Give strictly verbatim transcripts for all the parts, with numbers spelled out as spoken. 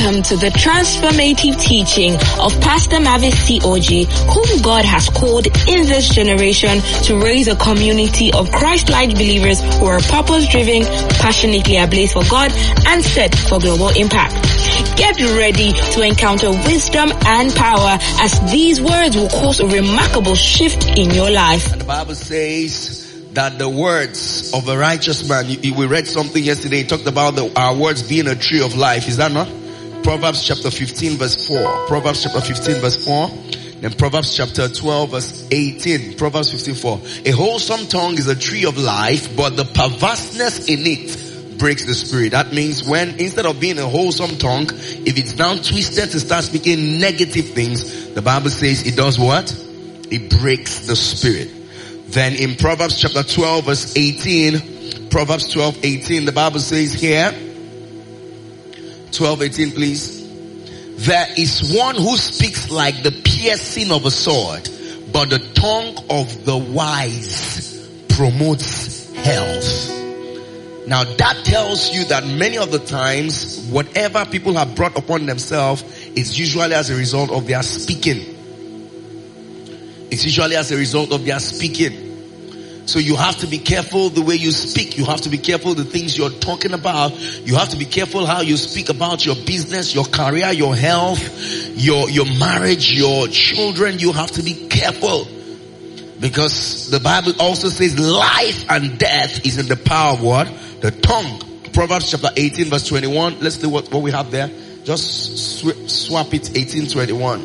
Welcome to the transformative teaching of Pastor Mavis C. Oji, whom God has called in this generation to raise a community of Christ-like believers who are purpose-driven, passionately ablaze for God, and set for global impact. Get ready to encounter wisdom and power as these words will cause a remarkable shift in your life. And the Bible says that the words of a righteous man, we read something yesterday, it talked about the, our words being a tree of life. Is that not? Proverbs chapter fifteen verse four. Proverbs chapter fifteen verse four. Then Proverbs chapter twelve verse eighteen. Proverbs fifteen four. A wholesome tongue is a tree of life, but the perverseness in it breaks the spirit. That means when, instead of being a wholesome tongue, if it's now twisted to start speaking negative things, the Bible says it does what? It breaks the spirit. Then in Proverbs chapter twelve verse eighteen, Proverbs twelve eighteen, the Bible says here, twelve eighteen please. There is one who speaks like the piercing of a sword, but the tongue of the wise promotes health. Now that tells you that many of the times, whatever people have brought upon themselves is usually as a result of their speaking. It's usually as a result of their speaking. So you have to be careful the way you speak. You have to be careful the things you're talking about. You have to be careful how you speak about your business, your career, your health, your, your marriage, your children. You have to be careful. Because the Bible also says life and death is in the power of what? The tongue. Proverbs chapter eighteen verse twenty-one. Let's see what, what we have there. Just sw- swap it. eighteen twenty-one.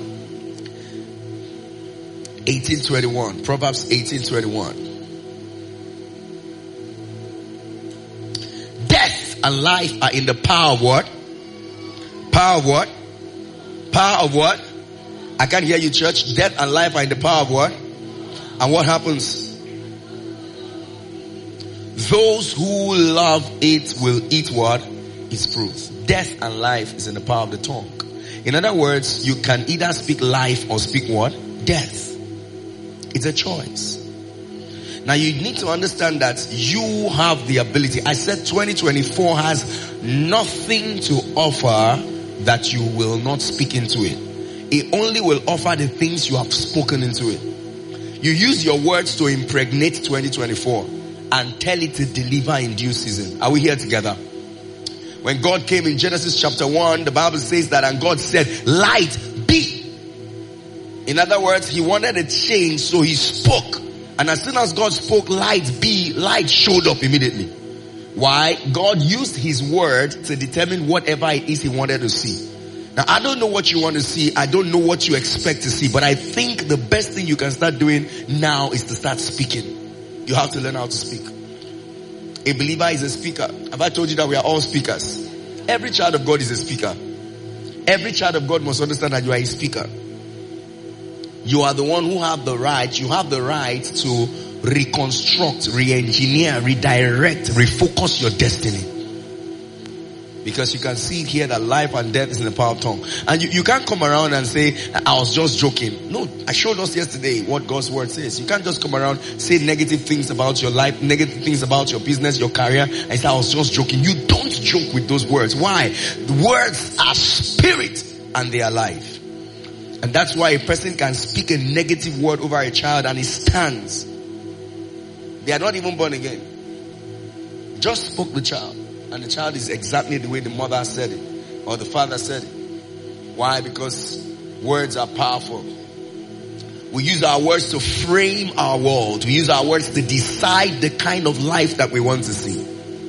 eighteen twenty-one. Proverbs eighteen twenty-one. Death and life are in the power of what? Power of what? Power of what? I can't hear you, church. Death and life are in the power of what? And what happens? Those who love it will eat what? Its fruits. Death and life is in the power of the tongue. In other words, you can either speak life or speak what? Death. It's a choice. Now you need to understand that you have the ability. I said twenty twenty-four has nothing to offer that you will not speak into it. It only will offer the things you have spoken into it. You use your words to impregnate twenty twenty-four and tell it to deliver in due season. Are we here together? When God came in Genesis chapter one, the Bible says that, and God said, light be. In other words, he wanted a change, so he spoke. And as soon as God spoke, light be, light showed up immediately. Why? God used his word to determine whatever it is he wanted to see. Now, I don't know what you want to see. I don't know what you expect to see. But I think the best thing you can start doing now is to start speaking. You have to learn how to speak. A believer is a speaker. Have I told you that we are all speakers? Every child of God is a speaker. Every child of God must understand that you are a speaker. You are the one who have the right, you have the right to reconstruct, re-engineer, redirect, refocus your destiny. Because you can see here that life and death is in the power of tongue. And you, you can't come around and say, I was just joking. No, I showed us yesterday what God's word says. You can't just come around, say negative things about your life, negative things about your business, your career, and say, I was just joking. You don't joke with those words. Why? The words are spirit and they are life. And that's why a person can speak a negative word over a child and it stands. They are not even born again. Just spoke the child. And the child is exactly the way the mother said it. Or the father said it. Why? Because words are powerful. We use our words to frame our world. We use our words to decide the kind of life that we want to see.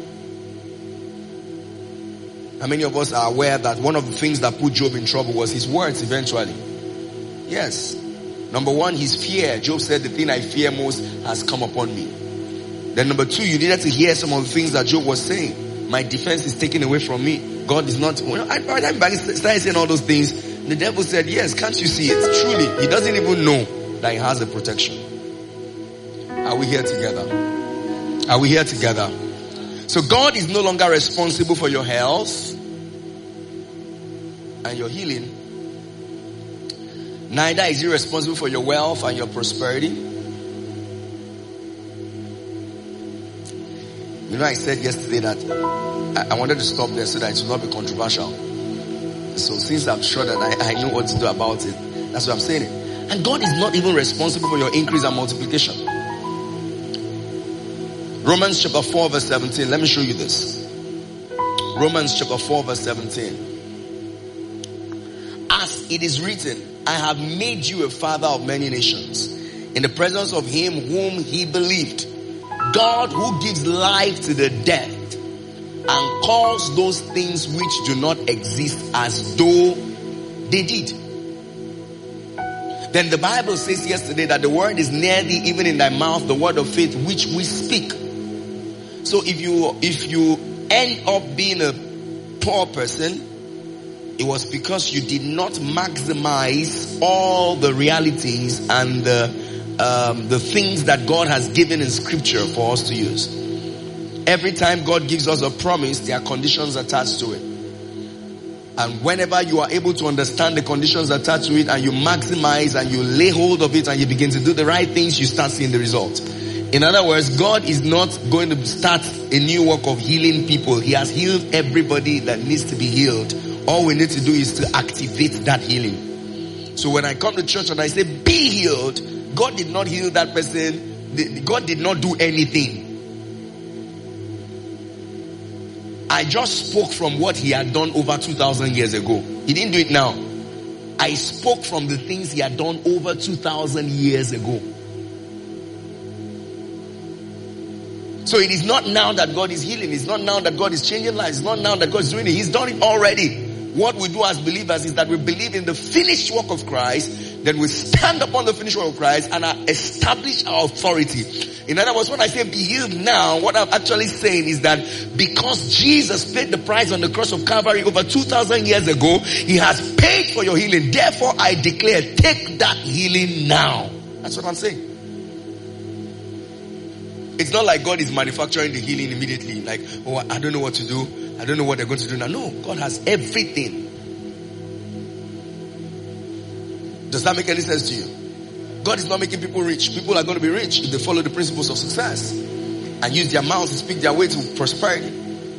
How many of us are aware that one of the things that put Job in trouble was his words eventually? Yes. Number one, his fear. Job said, the thing I fear most has come upon me. Then number two, you needed to hear some of the things that Job was saying. My defense is taken away from me. God is not. Well, I, by the time I started saying all those things, the devil said, yes, can't you see it? Truly, he doesn't even know that he has a protection. Are we here together? Are we here together? So God is no longer responsible for your health and your healing. Neither is he responsible for your wealth and your prosperity. You know, I said yesterday that I, I wanted to stop there so that it will not be controversial. So since I'm sure that I, I know what to do about it, that's why I'm saying it. And God is not even responsible for your increase and multiplication. Romans chapter four verse seventeen. Let me show you this. Romans chapter four verse seventeen. As it is written, I have made you a father of many nations, in the presence of him whom he believed, God who gives life to the dead and calls those things which do not exist as though they did. Then the Bible says yesterday that the word is near thee, even in thy mouth, the word of faith which we speak. So if you, if you end up being a poor person, it was because you did not maximize all the realities and the, um, the things that God has given in scripture for us to use. Every time God gives us a promise, there are conditions attached to it. And whenever you are able to understand the conditions attached to it and you maximize and you lay hold of it and you begin to do the right things, you start seeing the result. In other words, God is not going to start a new work of healing people. He has healed everybody that needs to be healed. All we need to do is to activate that healing. So when I come to church and I say, be healed, God did not heal that person. God did not do anything. I just spoke from what he had done over two thousand years ago. He didn't do it now. I spoke from the things he had done over two thousand years ago. So it is not now that God is healing. It's not now that God is changing lives. It's not now that God is doing it. He's done it already. What we do as believers is that we believe in the finished work of Christ. Then we stand upon the finished work of Christ and establish our authority. In other words, when I say be healed now, what I'm actually saying is that because Jesus paid the price on the cross of Calvary over two thousand years ago, he has paid for your healing. Therefore, I declare, take that healing now. That's what I'm saying. It's not like God is manufacturing the healing immediately. Like, oh, I don't know what to do. I don't know what they're going to do now. No, God has everything. Does that make any sense to you? God is not making people rich. People are going to be rich if they follow the principles of success and use their mouths to speak their way to prosperity.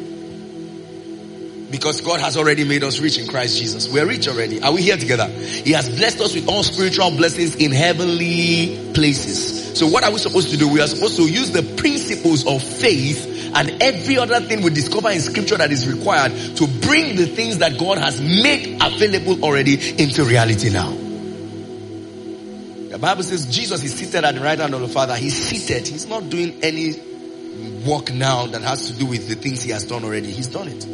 Because God has already made us rich in Christ Jesus. We are rich already. Are we here together? He has blessed us with all spiritual blessings in heavenly places. So what are we supposed to do? We are supposed to use the principles of faith and every other thing we discover in scripture that is required to bring the things that God has made available already into reality now. The Bible says Jesus is seated at the right hand of the Father. He's seated. He's not doing any work now that has to do with the things he has done already. He's done it.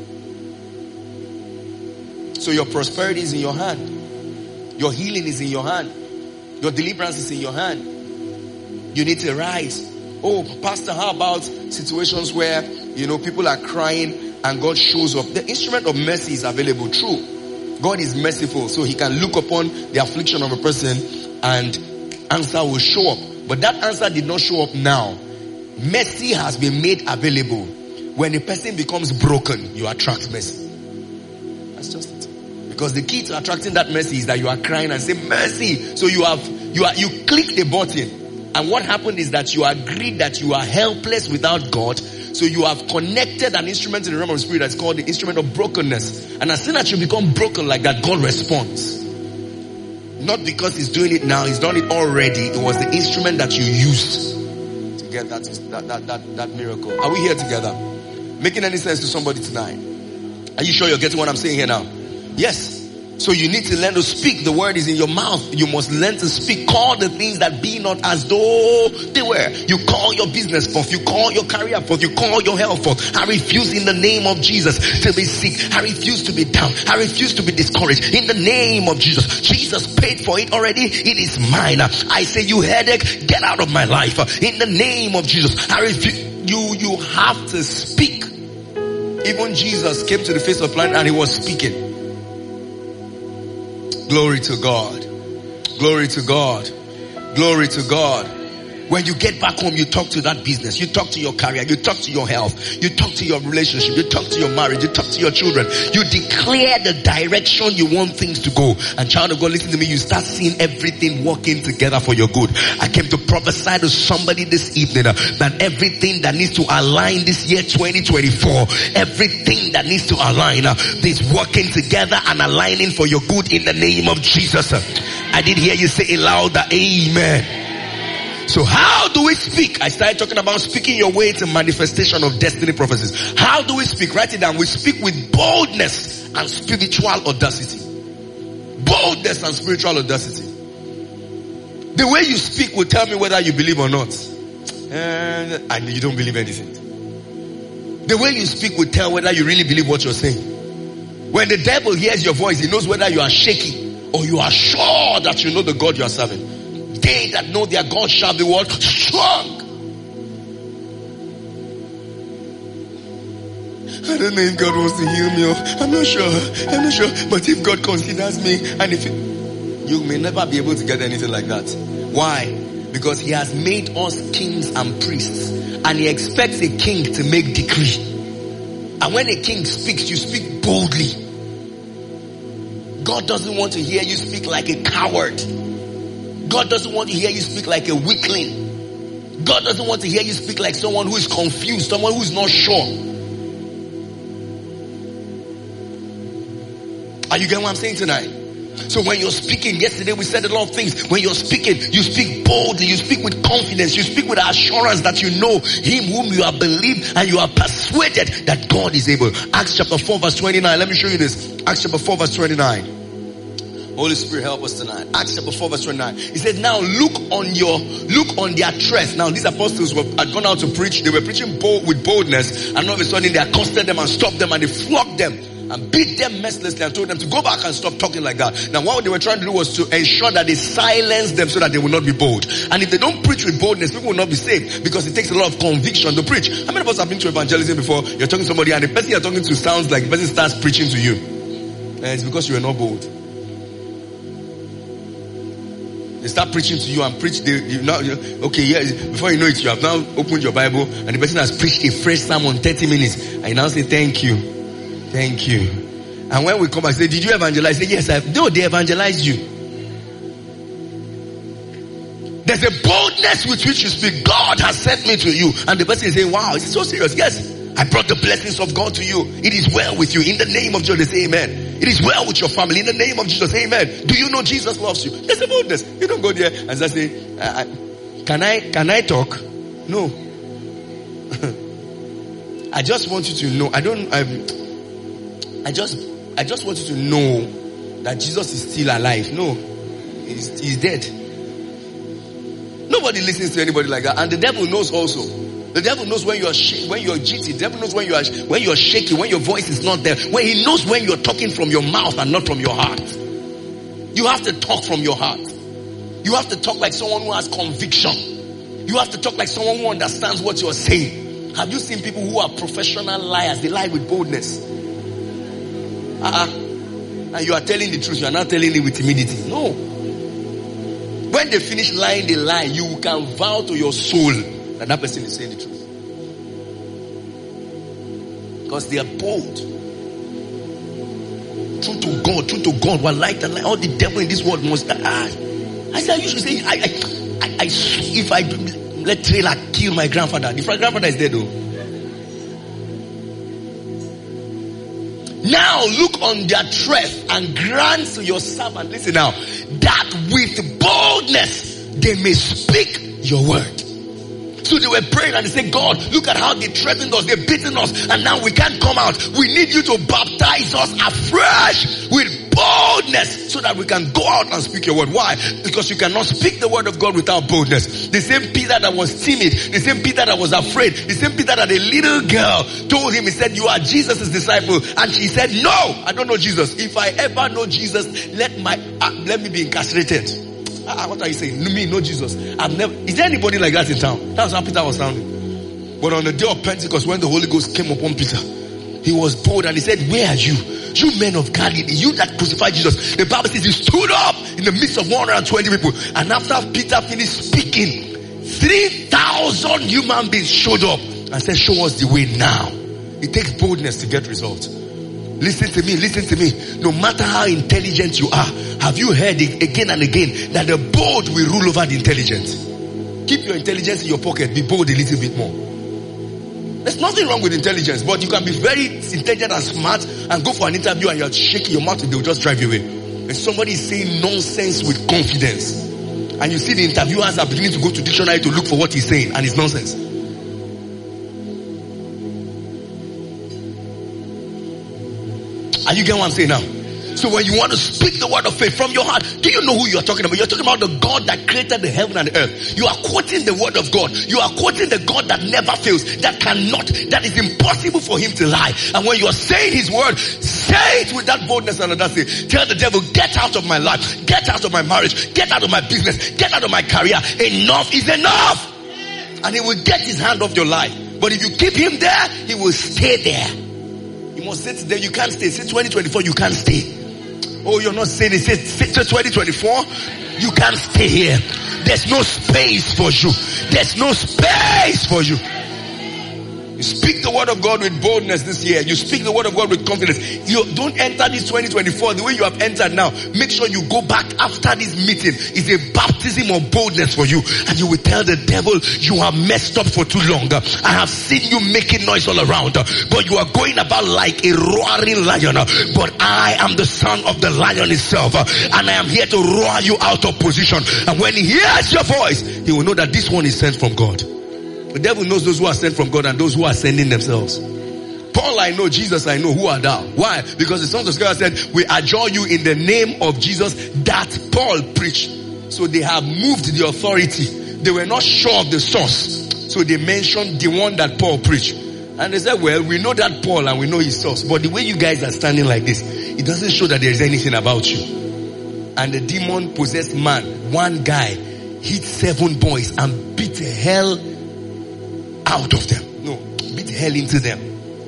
So your prosperity is in your hand. Your healing is in your hand. Your deliverance is in your hand. You need to rise. Oh, Pastor, how about situations where, you know, people are crying and God shows up? The instrument of mercy is available. True. God is merciful, so he can look upon the affliction of a person and answer will show up. But that answer did not show up now. Mercy has been made available. When a person becomes broken, you attract mercy. That's just it. Because the key to attracting that mercy is that you are crying and say mercy. So you have, you are, you click the button. And what happened is that you agreed that you are helpless without God. So you have connected an instrument in the realm of the spirit that's called the instrument of brokenness. And as soon as you become broken like that, God responds. Not because he's doing it now, he's done it already. It was the instrument that you used to get that, that, that, that, that miracle. Are we here together? Making any sense to somebody tonight? Are you sure you're getting what I'm saying here now? Yes. So you need to learn to speak. The word is in your mouth. You must learn to speak. Call the things that be not as though they were. You call your business forth. You call your career forth. You call your health forth. I refuse in the name of Jesus to be sick. I refuse to be down. I refuse to be discouraged. In the name of Jesus. Jesus paid for it already. It is mine. I say, you headache, get out of my life. In the name of Jesus. I refuse. You, you have to speak. Even Jesus came to the face of the planet and he was speaking. Glory to God. Glory to God. Glory to God. When you get back home, you talk to that business, you talk to your career, you talk to your health, you talk to your relationship, you talk to your marriage, you talk to your children. You declare the direction you want things to go. And child of God, listen to me, you start seeing everything working together for your good. I came to prophesy to somebody this evening uh, that everything that needs to align this year twenty twenty-four, everything that needs to align uh, is working together and aligning for your good in the name of Jesus. I did hear you say it louder, amen. So how do we speak? I started talking about speaking your way to manifestation of destiny prophecies. How do we speak? Write it down. We speak with boldness and spiritual audacity. Boldness and spiritual audacity. The way you speak will tell me whether you believe or not. And, and you don't believe anything. The way you speak will tell whether you really believe what you're saying. When the devil hears your voice, he knows whether you are shaky or you are sure that you know the God you are serving. They that know their God shall be what? Strong. I don't know if God wants to heal me. Or I'm not sure. I'm not sure. But if God considers me, and if it, you may never be able to get anything like that. Why? Because he has made us kings and priests, and he expects a king to make decree. And when a king speaks, you speak boldly. God doesn't want to hear you speak like a coward. God doesn't want to hear you speak like a weakling. God doesn't want to hear you speak like someone who is confused, someone who is not sure. Are you getting what I'm saying tonight? So when you're speaking, yesterday we said a lot of things. When you're speaking, you speak boldly, you speak with confidence, you speak with assurance that you know him whom you have believed and you are persuaded that God is able. Acts chapter four verse twenty-nine. Let me show you this. Acts chapter four verse twenty-nine. Holy Spirit, help us tonight. Acts chapter four verse twenty-nine. He said, now look on your, look on their threats. Now these apostles were, had gone out to preach. They were preaching bold, with boldness. And all of a sudden they accosted them and stopped them and they flogged them and beat them mercilessly and told them to go back and stop talking like that. Now what they were trying to do was to ensure that they silence them so that they will not be bold. And if they don't preach with boldness, people will not be saved because it takes a lot of conviction to preach. How many of us have been to evangelism before? You're talking to somebody and the person you're talking to sounds like the person starts preaching to you. And it's because you are not bold. They start preaching to you and preach. They, you now, okay, yeah. Before you know it, you have now opened your Bible and the person has preached a fresh sermon thirty minutes, and you now say thank you, thank you. And when we come back, say, did you evangelize? Say, yes, I. No, they evangelized you. There's a boldness with which you speak. God has sent me to you, and the person is saying, wow, is it so serious? Yes. I brought the blessings of God to you. It is well with you. In the name of Jesus, say amen. It is well with your family. In the name of Jesus, amen. Do you know Jesus loves you? There's a boldness. You don't go there and just say, I, I, can I, can I talk? No. I just want you to know. I don't, I, I just, I just want you to know that Jesus is still alive. No. He's, he's dead. Nobody listens to anybody like that. And the devil knows also. The devil knows when you are sh- when you are jitty. The devil knows when you are sh- when you are shaky, when your voice is not there. When he knows when you are talking from your mouth and not from your heart. You have to talk from your heart. You have to talk like someone who has conviction. You have to talk like someone who understands what you are saying. Have you seen people who are professional liars? They lie with boldness. Uh-uh. And you are telling the truth. You are not telling it with timidity. No. When they finish lying, they lie. You can vow to your soul that that person is saying the truth. Because they are bold. True to God, true to God. What like that? All the devil in this world must die. I said, I used to say, I, I, I, I if I let trailer kill my grandfather. The grandfather is dead though. Now look on their threat and grant to your servant, listen now, that with boldness they may speak your word. So they were praying and they said, God, look at how they threatened us, they're beating us, and now we can't come out. We need you to baptize us afresh with boldness so that we can go out and speak your word. Why? Because you cannot speak the word of God without boldness. The same Peter that was timid, the same Peter that was afraid, the same Peter that a little girl told him, he said, you are Jesus' disciple. And she said, no, I don't know Jesus. If I ever know Jesus, let my, uh, let me be incarcerated. Uh, what are you saying? Me, no Jesus. I've never. Is there anybody like that in town? That's how Peter was sounding. But on the day of Pentecost, when the Holy Ghost came upon Peter, he was bold and he said, where are you? You men of Galilee, you that crucified Jesus. The Bible says he stood up in the midst of one hundred twenty people. And after Peter finished speaking, three thousand human beings showed up and said, show us the way now. It takes boldness to get results. Listen to me, listen to me. No matter how intelligent you are, have you heard it again and again that the bold will rule over the intelligent? Keep your intelligence in your pocket. Be bold a little bit more. There's nothing wrong with intelligence, but you can be very intelligent and smart and go for an interview and you're shaking your mouth and they'll just drive you away. And somebody is saying nonsense with confidence. And you see the interviewers are beginning to go to dictionary to look for what he's saying, and it's nonsense. Are you getting what I'm saying now? So when you want to speak the word of faith from your heart, do you know who you're talking about? You're talking about the God that created the heaven and the earth. You are quoting the word of God. You are quoting the God that never fails, that cannot, that is impossible for him to lie. And when you are saying his word, say it with that boldness and audacity. Tell the devil, get out of my life, get out of my marriage, get out of my business, get out of my career. Enough is enough. And he will get his hand off your life. But if you keep him there, he will stay there. He must sit there. You can't stay. Say twenty twenty-four, you can't stay. Oh, you're not saying it. Say twenty twenty-four, you can't stay here. There's no space for you. There's no space for you. You speak the word of God with boldness this year. You speak the word of God with confidence. You don't enter this twenty twenty-four the way you have entered now. Make sure you go back after this meeting. It's a baptism of boldness for you. And you will tell the devil, you have messed up for too long. I have seen you making noise all around. But you are going about like a roaring lion. But I am the son of the lion itself. And I am here to roar you out of position. And when he hears your voice, he will know that this one is sent from God. The devil knows those who are sent from God and those who are sending themselves. Paul I know, Jesus I know, who are thou? Why? Because the sons of Scripture said, we adjure you in the name of Jesus that Paul preached. So they have moved the authority. They were not sure of the source. So they mentioned the one that Paul preached. And they said, well, we know that Paul and we know his source. But the way you guys are standing like this, it doesn't show that there is anything about you. And the demon possessed man, one guy, hit seven boys and beat the hell out of them. No, beat hell into them.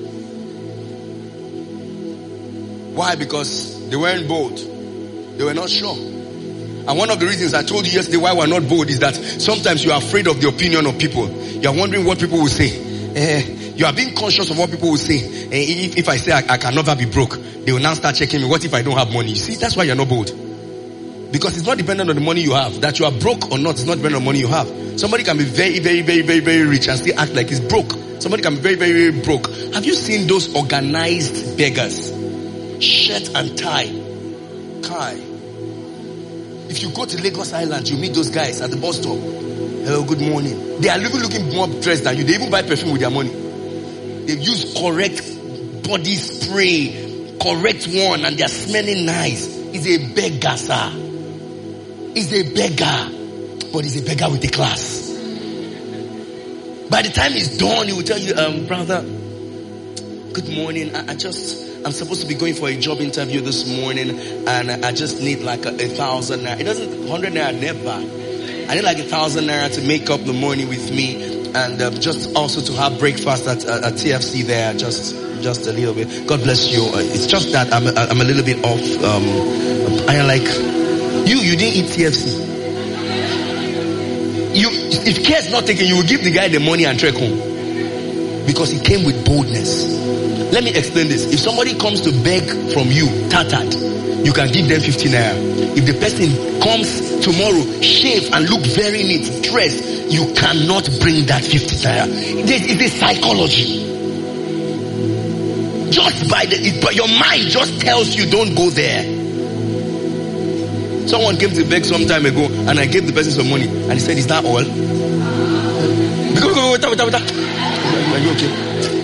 Why? Because they weren't bold. They were not sure. And one of the reasons I told you yesterday why we're not bold is that sometimes you are afraid of the opinion of people. You are wondering what people will say. Uh, you are being conscious of what people will say. Uh, if, if I say I, I can never be broke, they will now start checking me. What if I don't have money? You see, that's why you're not bold. Because it's not dependent on the money you have. That you are broke or not, it's not dependent on the money you have. Somebody can be very, very, very, very, very rich and still act like he's broke. Somebody can be very, very, very broke. Have you seen those organized beggars? Shirt and tie. Kai. If you go to Lagos Island, you meet those guys at the bus stop. Hello, good morning. They are even looking more dressed than you. They even buy perfume with their money. They use correct body spray, correct one, and they are smelling nice. He's a beggar, sir. He's a beggar, but he's a beggar with a class. By the time he's done, he will tell you, um, brother, good morning. I, I just, I'm supposed to be going for a job interview this morning, and I, I just need like a, a thousand naira. It doesn't, hundred naira never. I need like a thousand naira to make up the money with me, and uh, just also to have breakfast at, uh, at T F C there, just, just a little bit. God bless you. Uh, it's just that I'm, I'm a little bit off. Um, I am like. You, you didn't eat T F C. You, if care is not taken, you will give the guy the money and trek home. Because he came with boldness. Let me explain this. If somebody comes to beg from you, tattered, you can give them fifteen naira. If the person comes tomorrow, shave and look very neat, dressed, you cannot bring that fifty naira. It is psychology. Just by the, it, but your mind just tells you don't go there. Someone came to beg some time ago and I gave the person some money and he said, is that all? Go, go, wait, wait, wait, wait. Are you okay?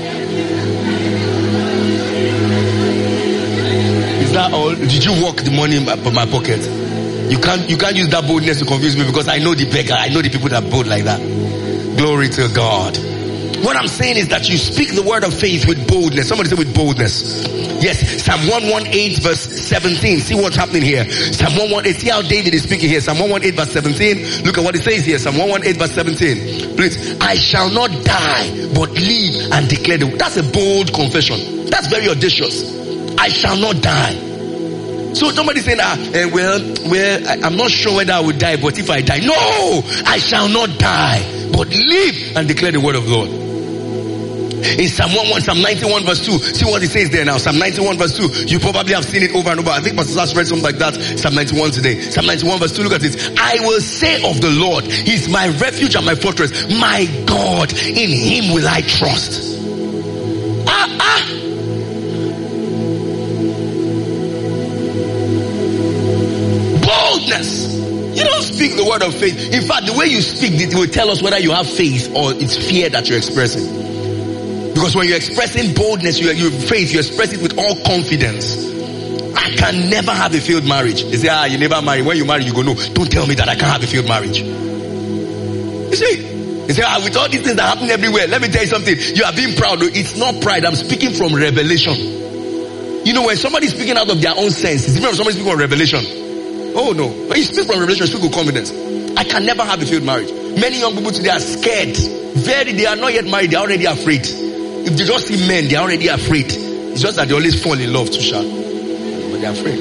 Is that all? Did you walk the money in my, my pocket? You can't, you can't use that boldness to confuse me because I know the beggar. I know the people that are bold like that. Glory to God. What I'm saying is that you speak the word of faith with boldness. Somebody say with boldness. Yes, Psalm one eighteen verse seventeen. See what's happening here. Psalm one eighteen. See how David is speaking here. Psalm one eighteen verse seventeen. Look at what it says here. Psalm one eighteen verse seventeen. Please. I shall not die, but live and declare the word. That's a bold confession. That's very audacious. I shall not die. So somebody saying, ah, eh, well, well, I, I'm not sure whether I will die, but if I die, no, I shall not die, but live and declare the word of the Lord. In Psalm one, Psalm ninety-one verse two, see what it says there now. Psalm ninety-one verse two, you probably have seen it over and over. I think Pastor Sass read something like that. Psalm ninety-one today. Psalm ninety-one verse two, look at it. I will say of the Lord, He's my refuge and my fortress. My God, in Him will I trust. Ah, ah. Boldness. You don't speak the word of faith. In fact, the way you speak it will tell us whether you have faith or it's fear that you're expressing. Because when you're expressing boldness, you, you faith, you express it with all confidence. I can never have a failed marriage. They say, ah, you never marry. When you marry, you go, no, don't tell me that I can't have a failed marriage. You see? They say, ah, with all these things that happen everywhere, let me tell you something. You are being proud. It's not pride. I'm speaking from revelation. You know, when somebody's speaking out of their own sense, it's different from somebody speaking from revelation. Oh no. When you speak from revelation, you speak with confidence. I can never have a failed marriage. Many young people today are scared. Very, they are not yet married. They are already afraid. If they just see men, they are already afraid. It's just that they always fall in love too sharp. But they are afraid.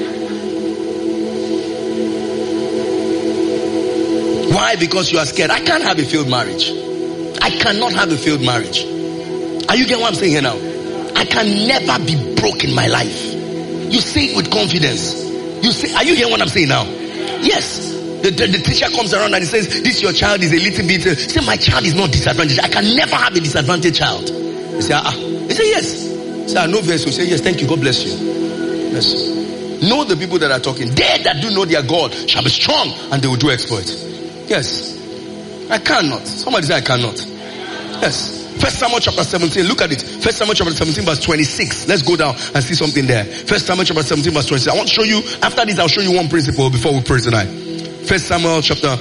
Why? Because you are scared. I can't have a failed marriage. I cannot have a failed marriage. Are you getting what I'm saying here now? I can never be broke in my life. You say it with confidence. You say, are you hearing what I'm saying now? Yes. The, the, the teacher comes around and he says, this your child is a little bit, uh, say my child is not disadvantaged. I can never have a disadvantaged child. He say, ah. He say, yes. He say, I know verse. He say, yes, thank you. God bless you. Bless you. Know the people that are talking. They that do know their God shall be strong and they will do exploit. Yes. I cannot. Somebody say I cannot. Yes. First Samuel chapter seventeen, look at it. First Samuel chapter seventeen verse twenty-six. Let's go down and see something there. First Samuel chapter seventeen verse twenty-six. I want to show you, after this I'll show you one principle before we pray tonight. First Samuel chapter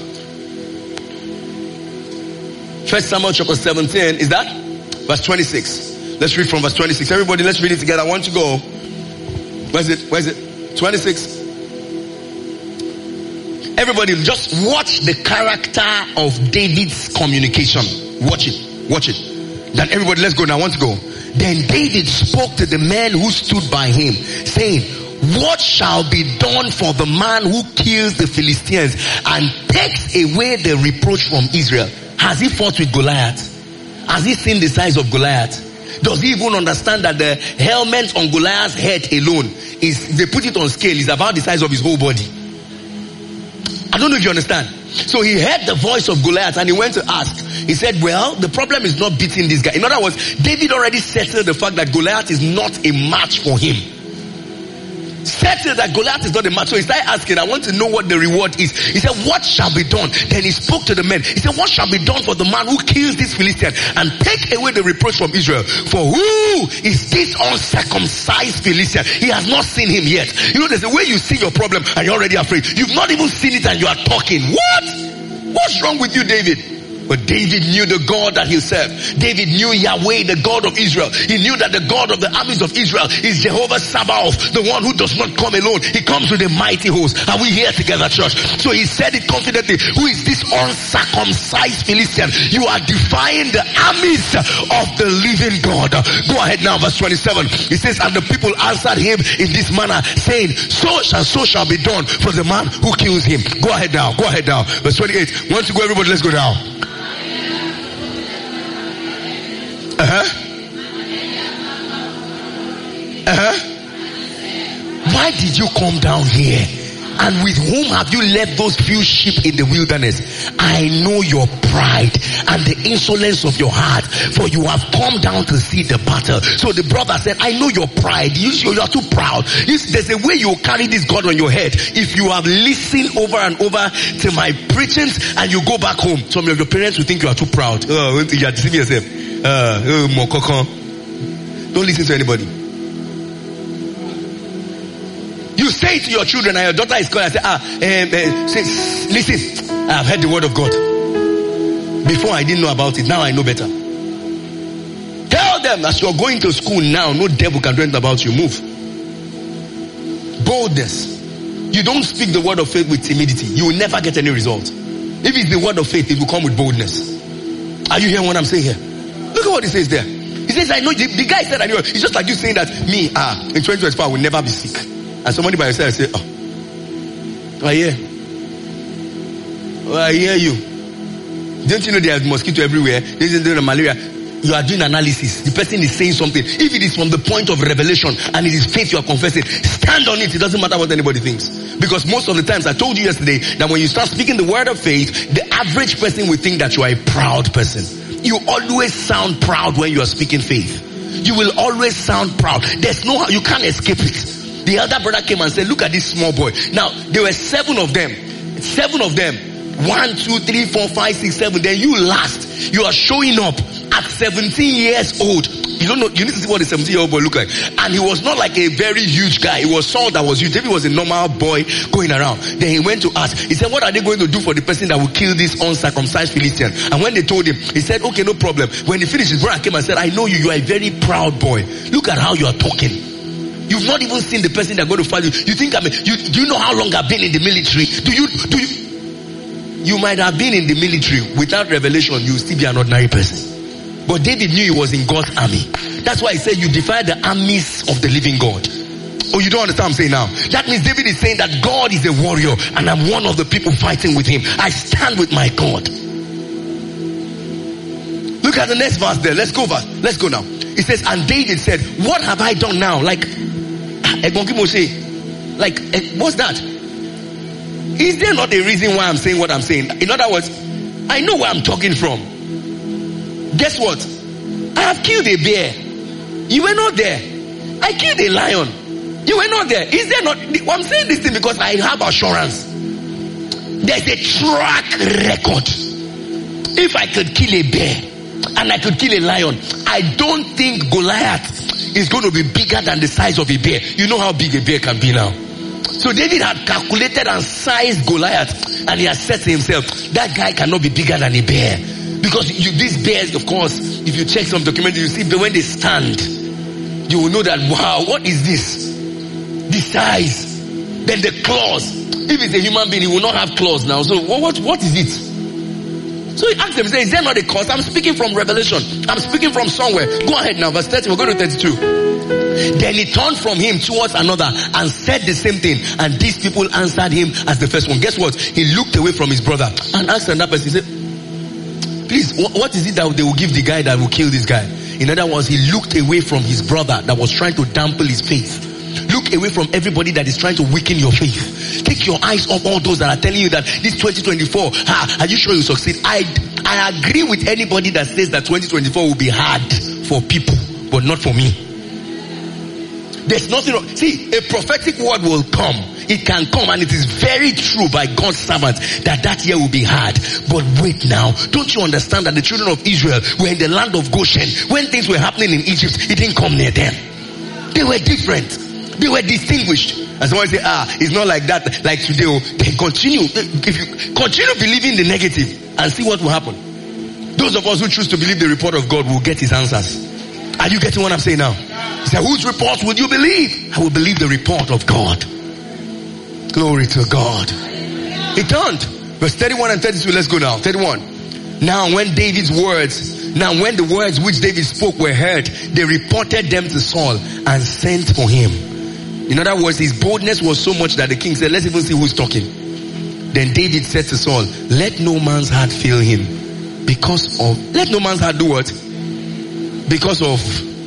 First Samuel chapter seventeen, is that? Verse twenty-six. Let's read from verse twenty-six. Everybody, let's read it together. I want to go. Where's it? Where's it? twenty-six. Everybody, just watch the character of David's communication. Watch it. Watch it. Then everybody, let's go now. I want to go. Then David spoke to the men who stood by him, saying, what shall be done for the man who kills the Philistines and takes away the reproach from Israel? Has he fought with Goliath? Has he seen the size of Goliath? Does he even understand that the helmet on Goliath's head alone is, they put it on scale, is about the size of his whole body? I don't know if you understand. So he heard the voice of Goliath and he went to ask. He said, well, the problem is not beating this guy. In other words, David already settled the fact that Goliath is not a match for him. Settled that Goliath is not a match. So he started asking, I want to know what the reward is. He said, what shall be done? Then he spoke to the men. He said, what shall be done for the man who kills this Philistine and take away the reproach from Israel? For who is this uncircumcised Philistine? He has not seen him yet. You know, there's a way you see your problem and you're already afraid. You've not even seen it and you are talking. What? What's wrong with you, David? But David knew the God that he served. David knew Yahweh, the God of Israel. He knew that the God of the armies of Israel is Jehovah Sabaoth, the one who does not come alone. He comes with a mighty host. Are we here together, church? So he said it confidently. Who is this uncircumcised Philistine? You are defying the armies of the living God. Go ahead now, verse twenty-seven. He says, and the people answered him in this manner, saying, so and so shall be done for the man who kills him. Go ahead now. Go ahead now. Verse twenty-eight. Want to go, everybody? Let's go now. Uh-huh. Uh-huh. Why did you come down here? And with whom have you left those few sheep in the wilderness? I know your pride and the insolence of your heart, for you have come down to see the battle. So the brother said, I know your pride. You, you are too proud. There's a way you carry this God on your head. If you have listened over and over to my preachings and you go back home, some of your parents will think you are too proud. Oh, you are deceiving yourself. Uh, oh, don't listen to anybody. You say to your children and your daughter is calling and say, ah, um, uh, say, listen, I've heard the word of God. Before I didn't know about it, now I know better. Tell them as you're going to school now, no devil can do anything about you. Move. Boldness. You don't speak the word of faith with timidity. You will never get any result. If it's the word of faith, it will come with boldness. Are you hearing what I'm saying here? Look at what he says there. He says, I know, the, the guy said, I know. It's just like you saying that me, ah, in twenty twenty-four, I will never be sick. and somebody by your side say, oh, I hear. Oh, I hear you. Don't you know there's mosquito everywhere? There's the malaria. You are doing analysis. The person is saying something. If it is from the point of revelation and it is faith you are confessing, stand on it. It doesn't matter what anybody thinks. Because most of the times, I told you yesterday that when you start speaking the word of faith, the average person will think that you are a proud person. You always sound proud when you are speaking faith. You will always sound proud. There's no, you can't escape it. The elder brother came and said, look at this small boy. Now, there were seven of them. Seven of them. One, two, three, four, five, six, seven. Then you last. You are showing up at seventeen years old. You don't know, you need to see what a seventeen year old boy look like. And he was not like a very huge guy. It was Saul that was huge. David was a normal boy going around. Then he went to ask. He said, what are they going to do for the person that will kill this uncircumcised Philistine? And when they told him, he said, okay, no problem. When he finished, his brother came and said, I know you. You are a very proud boy. Look at how you are talking. You've not even seen the person that's going to fight you. You think I'm a, you, do you know how long I've been in the military? Do you, do you, you might have been in the military. Without revelation, you will still be an ordinary person. But David knew he was in God's army. That's why he said you defy the armies of the living God. Oh, you don't understand what I'm saying now? That means David is saying that God is a warrior and I'm one of the people fighting with him. I stand with my God. Look at the next verse there. Let's go verse. Let's go now. It says, and David said, what have I done now? Like, like, what's that? Is there not a reason why I'm saying what I'm saying? In other words, I know where I'm talking from. Guess what? I have killed a bear. You were not there. I killed a lion. You were not there. Is there not? I'm saying this thing because I have assurance. There's a track record. If I could kill a bear and I could kill a lion, I don't think Goliath is going to be bigger than the size of a bear. You know how big a bear can be now. So David had calculated and sized Goliath, and he has said to himself, that guy cannot be bigger than a bear. Because you, these bears, of course, if you check some documents, you see when they stand, you will know that, wow, what is this? The size. Then the claws. If it's a human being, he will not have claws now. So what, what, what is it? So he asked them, is there not a cause? I'm speaking from Revelation. I'm speaking from somewhere. Go ahead now, verse thirty. We're going to thirty-two. Then he turned from him towards another and said the same thing. And these people answered him as the first one. Guess what? He looked away from his brother and asked another person. He said, please, what is it that they will give the guy that will kill this guy? In other words, he looked away from his brother that was trying to dampen his faith. Look away from everybody that is trying to weaken your faith. Take your eyes off all those that are telling you that this twenty twenty-four, ah, are you sure you succeed? I, I agree with anybody that says that twenty twenty-four will be hard for people, but not for me. There's nothing wrong. See, a prophetic word will come. It can come, and it is very true by God's servants that that year will be hard. But wait now, don't you understand that the children of Israel were in the land of Goshen? When things were happening in Egypt, it didn't come near them. They were different. They were distinguished. And someone say, ah, it's not like that, like today. Then continue. If you continue believing the negative and see what will happen. Those of us who choose to believe the report of God will get his answers. Are you getting what I'm saying now? He said, whose report would you believe? I will believe the report of God. Glory to God. He turned. Verse thirty-one and thirty-two. Let's go now. thirty-one. Now when David's words, now when the words which David spoke were heard, they reported them to Saul and sent for him. In other words, his boldness was so much that the king said, let's even see who's talking. Then David said to Saul, let no man's heart fail him because of, let no man's heart do what? Because of,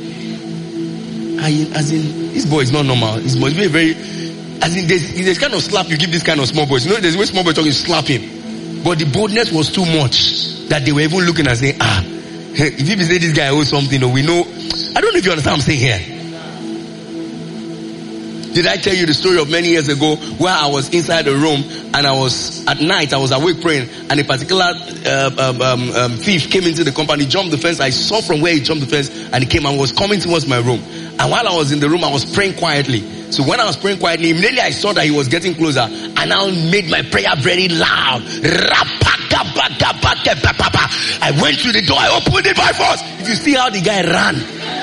I, as in, this boy is not normal. This boy is very, very, as in, there's, there's kind of slap you give this kind of small boys. You know, there's a way small boy talking, slap him. But the boldness was too much that they were even looking and saying, ah, if you say this guy owes something, or we know, I don't know if you understand what I'm saying here. Did I tell you the story of many years ago where I was inside a room and I was, at night, I was awake praying, and a particular uh, um, um, um, thief came into the company, jumped the fence. I saw from where he jumped the fence and he came and was coming towards my room. And while I was in the room, I was praying quietly. So when I was praying quietly, immediately I saw that he was getting closer. I now made my prayer very loud. I went to the door, I opened it by force. If you see how the guy ran.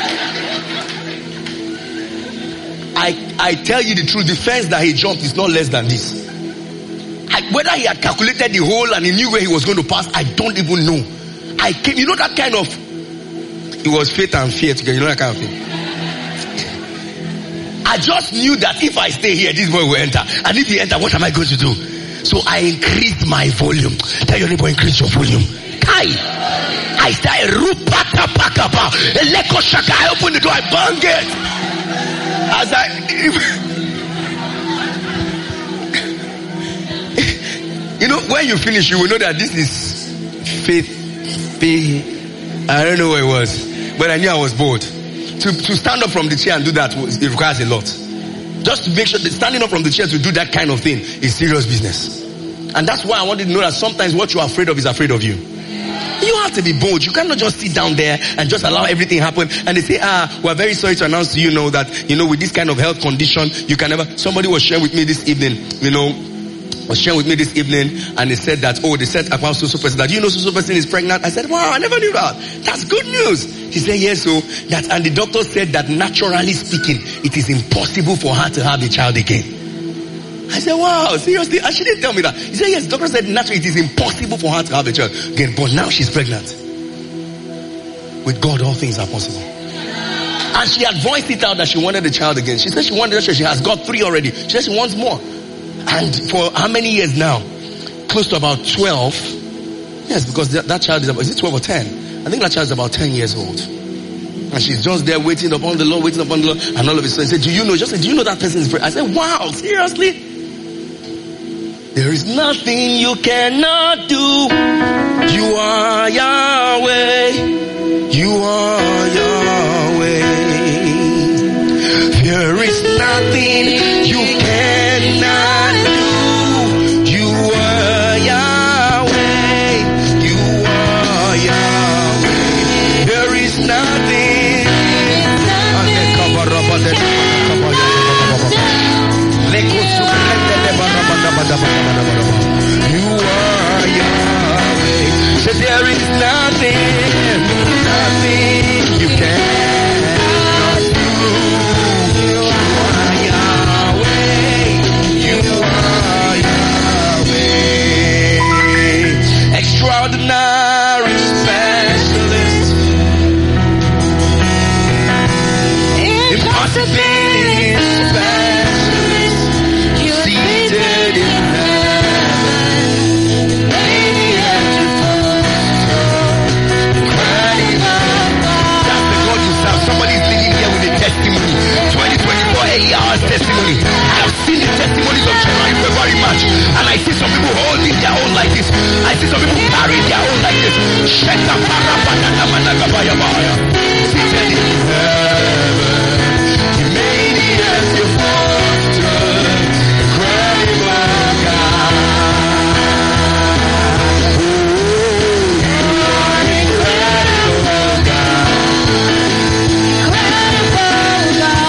I, I tell you the truth, the fence that he jumped is not less than this. I, whether he had calculated the hole and he knew where he was going to pass, I don't even know. I came, you know that kind of, it was faith and fear together, you know that kind of thing. I just knew that if I stay here, this boy will enter. And if he enter, what am I going to do? So I increased my volume. Tell your neighbor, increase your volume. Kai. I started rupata pakapa. Eleko shaka. I opened the door. I banged it. As I, you know, when you finish, you will know that this is faith. faith. I don't know what it was, but I knew I was bored. To to stand up from the chair and do that, it requires a lot. Just to make sure that standing up from the chair to do that kind of thing is serious business. And that's why I wanted to know that sometimes what you're afraid of is afraid of you. You have to be bold. You cannot just sit down there and just allow everything happen. And they say, ah, we're very sorry to announce to you know that, you know, with this kind of health condition, you can never. Somebody was sharing with me this evening, you know, was sharing with me this evening, and they said that, oh, they said about so-so person that, you know, so-so person is pregnant. I said, wow, I never knew that. That's good news. He said, yes, so that, and the doctor said that naturally speaking, it is impossible for her to have a child again. I said, wow, seriously? And she didn't tell me that. He said, yes, the doctor said naturally it is impossible for her to have a child again, but now she's pregnant. With God, all things are possible. And she had voiced it out that she wanted a child again. She said she wanted a child. She has got three already. She said she wants more. And for how many years now? Close to about twelve. Yes, because that, that child is about, is it twelve or ten? I think that child is about ten years old. And she's just there waiting upon the Lord, waiting upon the Lord. And all of a sudden, said, do you know, just said, do you know that person is pregnant? I said, wow, seriously? There is nothing you cannot do. You are Yahweh. You are Yahweh. There is nothing you cannot do. You are Yahweh. You are Yahweh. There is nothing. You are Yahweh. So there is nothing, nothing you cannot do. You are Yahweh. You are Yahweh. Extraordinary specialist. Impossibility specialist. Seated in testimony. I have seen the testimonies of January, February, March, and I see some people holding their own like this. I see some people carrying their own like this. Seated in heaven, you made the earth your fortress, incredible God. Oh, you are incredible God. Incredible God.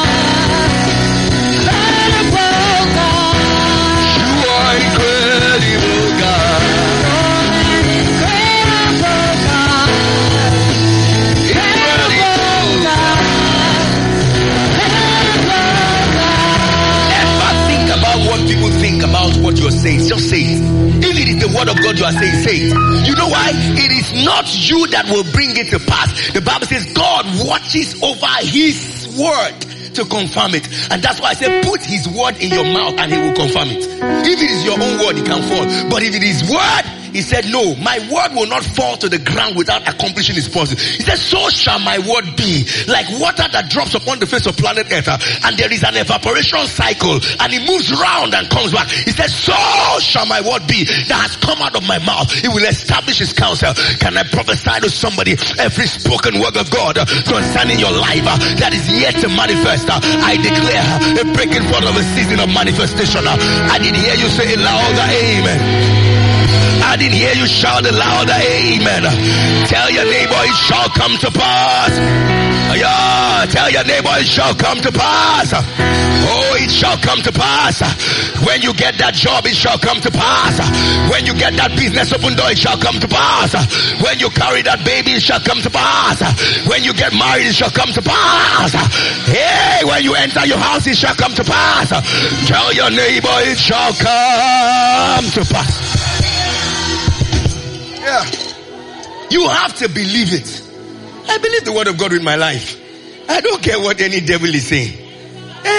What you are saying, just say it. If it is the word of God you are saying, say it. You know why? It is not you that will bring it to pass. The Bible says God watches over his word to confirm it. And that's why I say put his word in your mouth and he will confirm it. If it is your own word, it can fall. But if it is word, he said, no, my word will not fall to the ground without accomplishing its purpose. He said, so shall my word be, like water that drops upon the face of planet Earth, and there is an evaporation cycle, and it moves round and comes back. He said, so shall my word be that has come out of my mouth. It will establish his counsel. Can I prophesy to somebody, every spoken word of God concerning your life that is yet to manifest, I declare a breaking forth of a season of manifestation. I didn't hear you say it louder, amen. I didn't hear you shout it louder, amen. Tell your neighbor it shall come to pass. Yeah, tell your neighbor it shall come to pass. Oh, it shall come to pass. When you get that job, it shall come to pass. When you get that business open door, it shall come to pass. When you carry that baby, it shall come to pass. When you get married, it shall come to pass. Hey, when you enter your house, it shall come to pass. Tell your neighbor it shall come to pass. Yeah. You have to believe it. I believe the word of God with my life. I don't care what any devil is saying. Hey,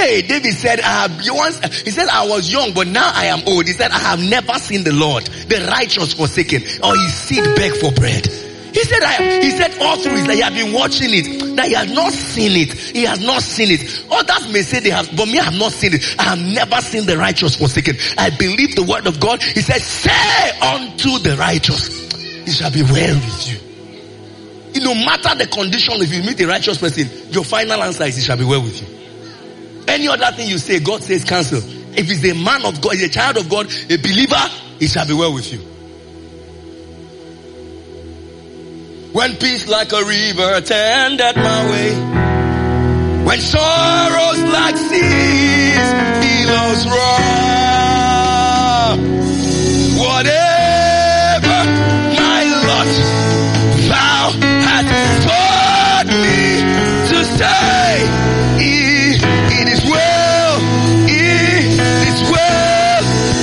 Hey, David said, I have once, he said, I was young, but now I am old. He said, I have never seen the Lord, the righteous forsaken, or his seed beg for bread. He said, I, he said all through his life, he had been watching it, that he has not seen it. He has not seen it. Others may say they have, but me, I have not seen it. I have never seen the righteous forsaken. I believe the word of God. He said, say unto the righteous, it shall be well with you. No matter the condition, if you meet a righteous person, your final answer is it shall be well with you. Any other thing you say, God says cancel. If he's a man of God, he's a child of God, a believer, it shall be well with you. When peace like a river tended my way, when sorrows like seas billows roar, whatever my lot, thou hast taught me to say, it, it is well, it is well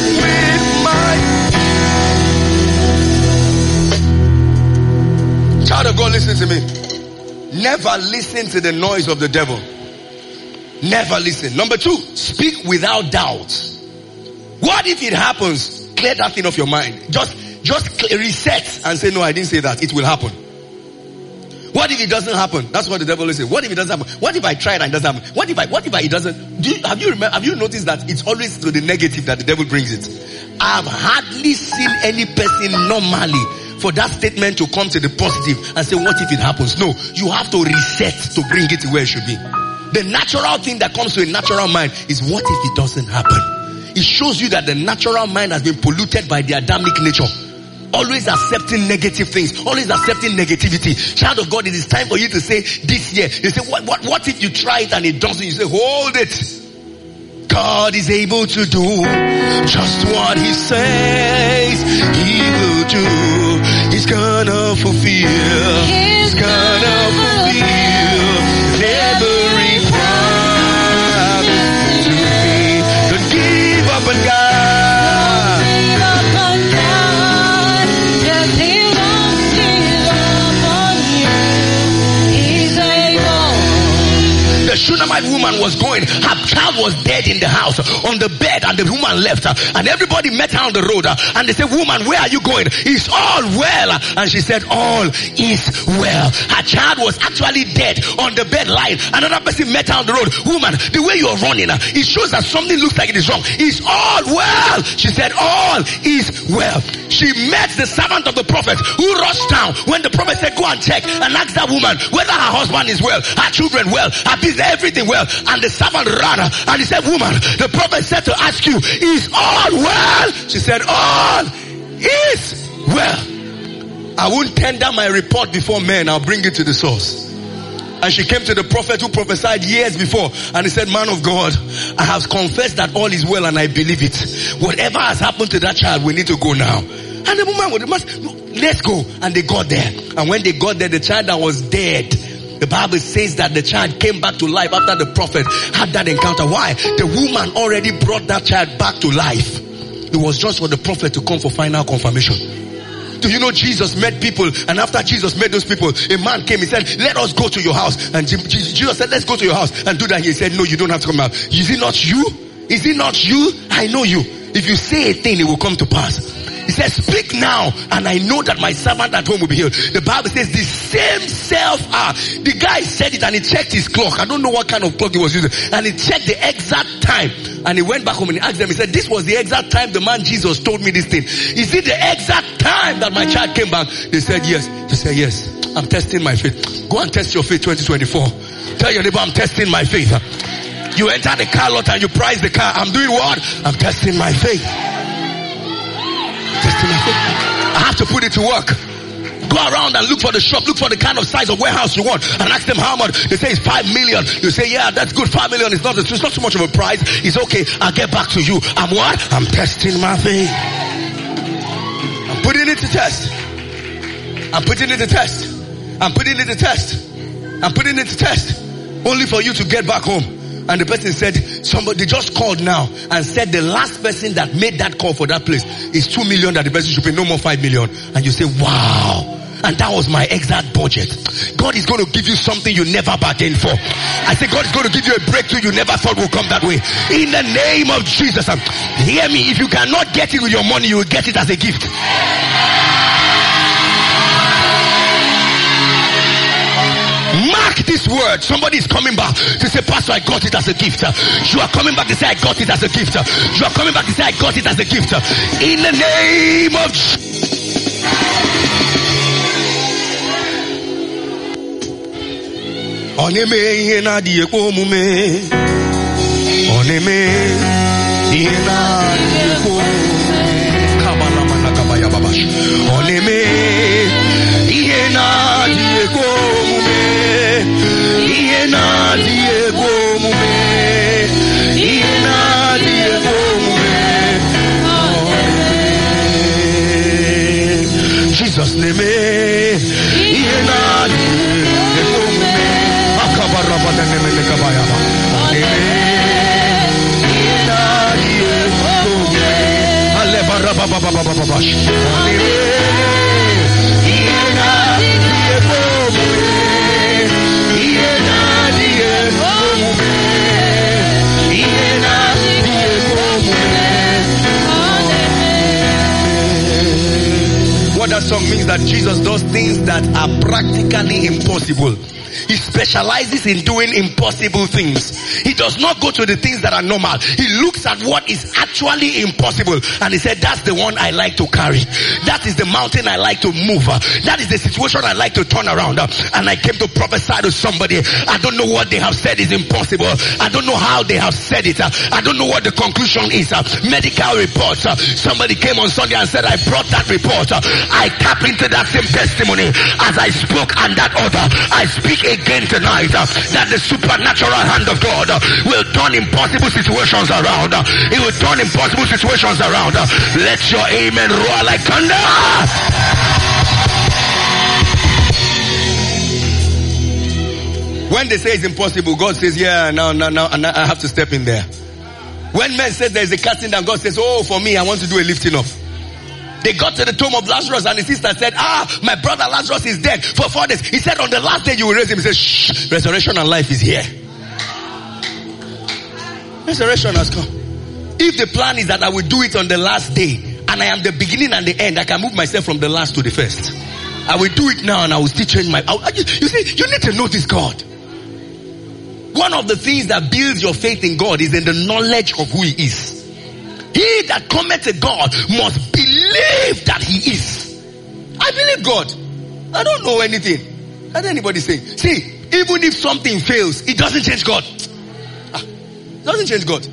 with my child of God. Listen to me. Never listen to the noise of the devil. Never listen. Number two, speak without doubt. What if it happens? Clear that thing off your mind. Just, just reset and say, no, I didn't say that. It will happen. What if it doesn't happen? That's what the devil is saying. What if it doesn't happen? What if I try and it doesn't happen? What if I, what if I, it doesn't? Do you, have you remember, have you noticed that it's always to the negative that the devil brings it? I've hardly seen any person normally for that statement to come to the positive and say, what if it happens? No, you have to reset to bring it to where it should be. The natural thing that comes to a natural mind is, what if it doesn't happen? It shows you that the natural mind has been polluted by the Adamic nature. Always accepting negative things, always accepting negativity. Child of God, it is time for you to say this year. You say, what, what, what if you try it and it doesn't? You say, hold it. God is able to do just what he says he will do. He's gonna fulfill. He's gonna fulfill every promise to me. Don't give up on God. The Shunammite woman was going, her child was dead in the house, on the bed, and the woman left her, and everybody met her on the road, and they said, woman, where are you going? It's all well. And she said, all is well. Her child was actually dead on the bed lying. Another person met her on the road. Woman, the way you're running, it shows that something looks like it is wrong. It's all well. She said, all is well. She met the servant of the prophet who rushed down when the prophet said, go and check and ask that woman whether her husband is well, her children well, her business, everything well. And the servant ran and he said, woman, the prophet said to ask you, is all well? She said, all is well. I won't tender my report before men. I'll bring it to the source. And she came to the prophet who prophesied years before, and he said, man of God, I have confessed that all is well and I believe it. Whatever has happened to that child, we need to go now. And the woman would, let's go. And they got there. And when they got there, the child that was dead, the Bible says that the child came back to life after the prophet had that encounter. Why? The woman already brought that child back to life. It was just for the prophet to come for final confirmation. Do you know Jesus met people, and after Jesus met those people, a man came, he said, let us go to your house. And Jesus said, let's go to your house and do that. He said, no, you don't have to come out. Is it not you? Is it not you? I know you. If you say a thing, it will come to pass. He says, speak now, and I know that my servant at home will be healed. The Bible says the same self hour. The guy said it and he checked his clock. I don't know what kind of clock he was using. And he checked the exact time. And he went back home and he asked them, he said, this was the exact time the man Jesus told me this thing. Is it the exact time that my child came back? They said, yes. He said, yes. I'm testing my faith. Go and test your faith twenty twenty-four. Tell your neighbor, I'm testing my faith. You enter the car lot and you price the car. I'm doing what? I'm testing my faith. I have to put it to work. Go around and look for the shop, look for the kind of size of warehouse you want, and ask them how much. They say it's five million. You say, yeah, that's good. Five million is not, it's not too much of a price. It's okay. I'll get back to you. I'm what? I'm testing my faith. I'm putting it to test. I'm putting it to test. I'm putting it to test. I'm putting it to test. Only for you to get back home. And the person said, somebody just called now and said the last person that made that call for that place is two million that the person should pay, no more five million. And you say, wow. and that was my exact budget. God is going to give you something you never bargained for. I said God is going to give you a breakthrough you never thought would come that way. In the name of Jesus. Hear me, if you cannot get it with your money, you will get it as a gift. Mark this word. Somebody is coming back to say, Pastor, I got it as a gift. You are coming back to say, I got it as a gift. You are coming back to say, I got it as a gift. In the name of Jesus. Oneme ihe na di ekwo omume. Oneme ihe na di ekwo kabala manaka ya babash. Oneme ihe na di ekwo omume. Ihe na di ekwo omume. Ihe na di ekwo omume. Jesus name. Ihe na di ekwo omume. Akabarabada neme nekabayaba. Oneme ihe na di ekwo omume. Alebarabababababbash. Oneme ihe na di ekwo omume. Ihe na di ekwo omume. Ihe na di ekwo omume. What that song means that Jesus does things that are practically impossible. He specializes in doing impossible things. He does not go to the things that are normal. He looks at what is actually impossible and he said, that's the one I like to carry. That is the mountain I like to move. That is the situation I like to turn around. And I came to prophesy to somebody. I don't know what they have said is impossible. I don't know how they have said it. I don't know what the conclusion is. Medical reports. Somebody came on Sunday and said, I brought that report. I tap into that same testimony as I spoke and that other. I speak again tonight uh, that the supernatural hand of God uh, will turn impossible situations around. Uh, it will turn impossible situations around. Uh, let your amen roar like thunder. When they say it's impossible, God says, yeah, now, now, now, now I have to step in there. When men say there is a casting down, God says, oh, for me, I want to do a lifting up. They got to the tomb of Lazarus and his sister said, ah, my brother Lazarus is dead for four days. He said, on the last day you will raise him. He said, shh, resurrection and life is here. Resurrection has come. If the plan is that I will do it on the last day and I am the beginning and the end, I can move myself from the last to the first. I will do it now and I will still change my... I, you see, you need to know this God. One of the things that builds your faith in God is in the knowledge of who he is. He that cometh to God must believe that he is. I believe God. I don't know anything. What anybody say? See, even if something fails, it doesn't change God. Ah, it doesn't change God.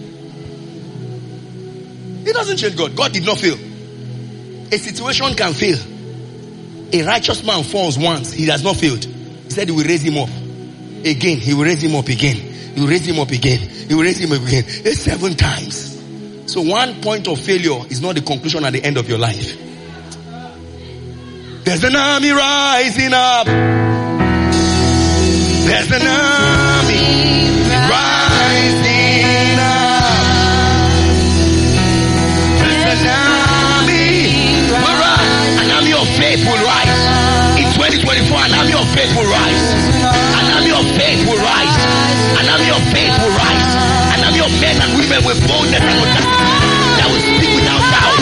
It doesn't change God. God did not fail. A situation can fail. A righteous man falls once. He has not failed. He said he will raise him up. Again, he will raise him up again. He will raise him up again. He will raise him up again. It's seven times. So one point of failure is not the conclusion at the end of your life. There's an army rising up. There's an army rising up. There's an army will rise. An army of faith will rise. In twenty twenty-four, an army of faith will rise. An army of faith will rise. An army of faith will rise. An army of men and women with boldness and audacity that will speak without doubt.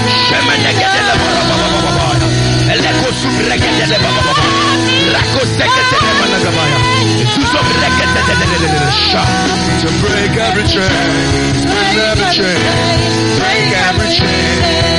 To break every chain, break every chain, break every chain,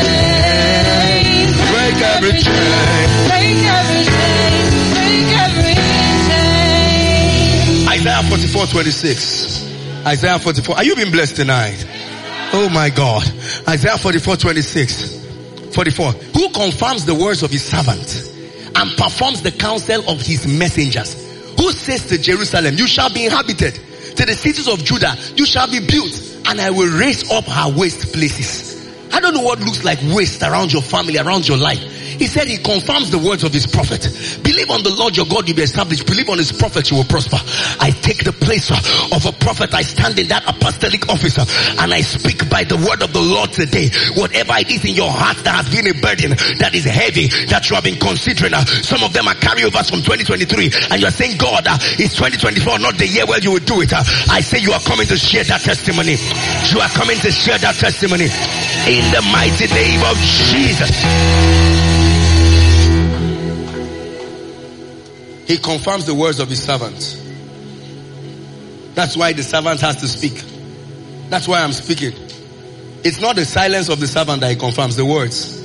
break every chain, break every chain, break every chain. Isaiah forty-four twenty-six. Isaiah forty-four. Are you being blessed tonight? Oh my God. Isaiah forty-four twenty-six. forty-four. Who confirms the words of his servant and performs the counsel of his messengers? Who says to Jerusalem, you shall be inhabited, to the cities of Judah, you shall be built, and I will raise up her waste places. How don't know what looks like waste around your family, around your life. He said he confirms the words of his prophet. Believe on the Lord your God, you'll be established. Believe on his prophet, you will prosper. I take the place of a prophet. I stand in that apostolic office and I speak by the word of the Lord today. Whatever it is in your heart that has been a burden, that is heavy, that you have been considering. Some of them are carryovers from twenty twenty-three and you're saying, God, uh, it's twenty twenty-four, not the year where you will do it. Uh, I say you are coming to share that testimony. You are coming to share that testimony in the mighty name of Jesus. He confirms the words of his servant. That's why the servant has to speak. That's why I'm speaking. It's not the silence of the servant that he confirms, the words.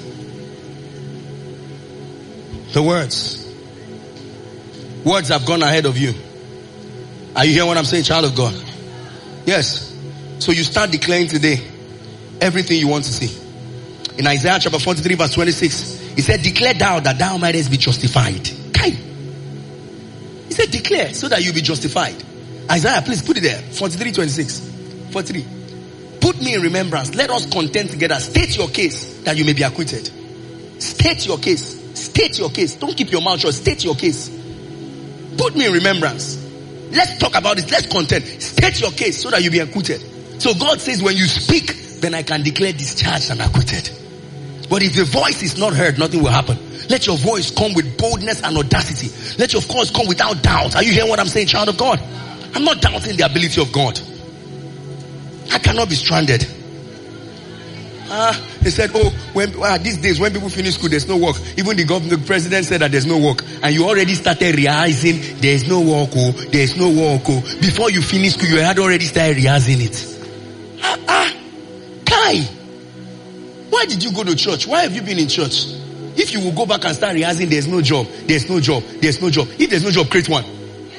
The words. Words have gone ahead of you. Are you hearing what I'm saying, child of God? Yes. So you start declaring today everything you want to see. In Isaiah chapter forty-three verse twenty-six, he said, declare thou that thou mightest be justified. Kai. He said, declare so that you'll be justified. Isaiah, please put it there. forty-three twenty-six. forty-three. Put me in remembrance. Let us contend together. State your case that you may be acquitted. State your case. State your case. Don't keep your mouth shut. State your case. Put me in remembrance. Let's talk about it. Let's contend. State your case so that you'll be acquitted. So God says when you speak, then I can declare discharged and acquitted. But if the voice is not heard, nothing will happen. Let your voice come with boldness and audacity. Let your voice come without doubt. Are you hearing what I'm saying, child of God? I'm not doubting the ability of God. I cannot be stranded. Ah, uh, they said, oh, when ah, these days when people finish school, there's no work. Even the governor, the president said that there's no work, and you already started realizing there's no work. Oh, there's no work. Oh, before you finish school, you had already started realizing it. Ah, ah, Kai, why did you go to church? Why have you been in church? If you will go back and start realizing there's no job, there's no job, there's no job. If there's no job, create one.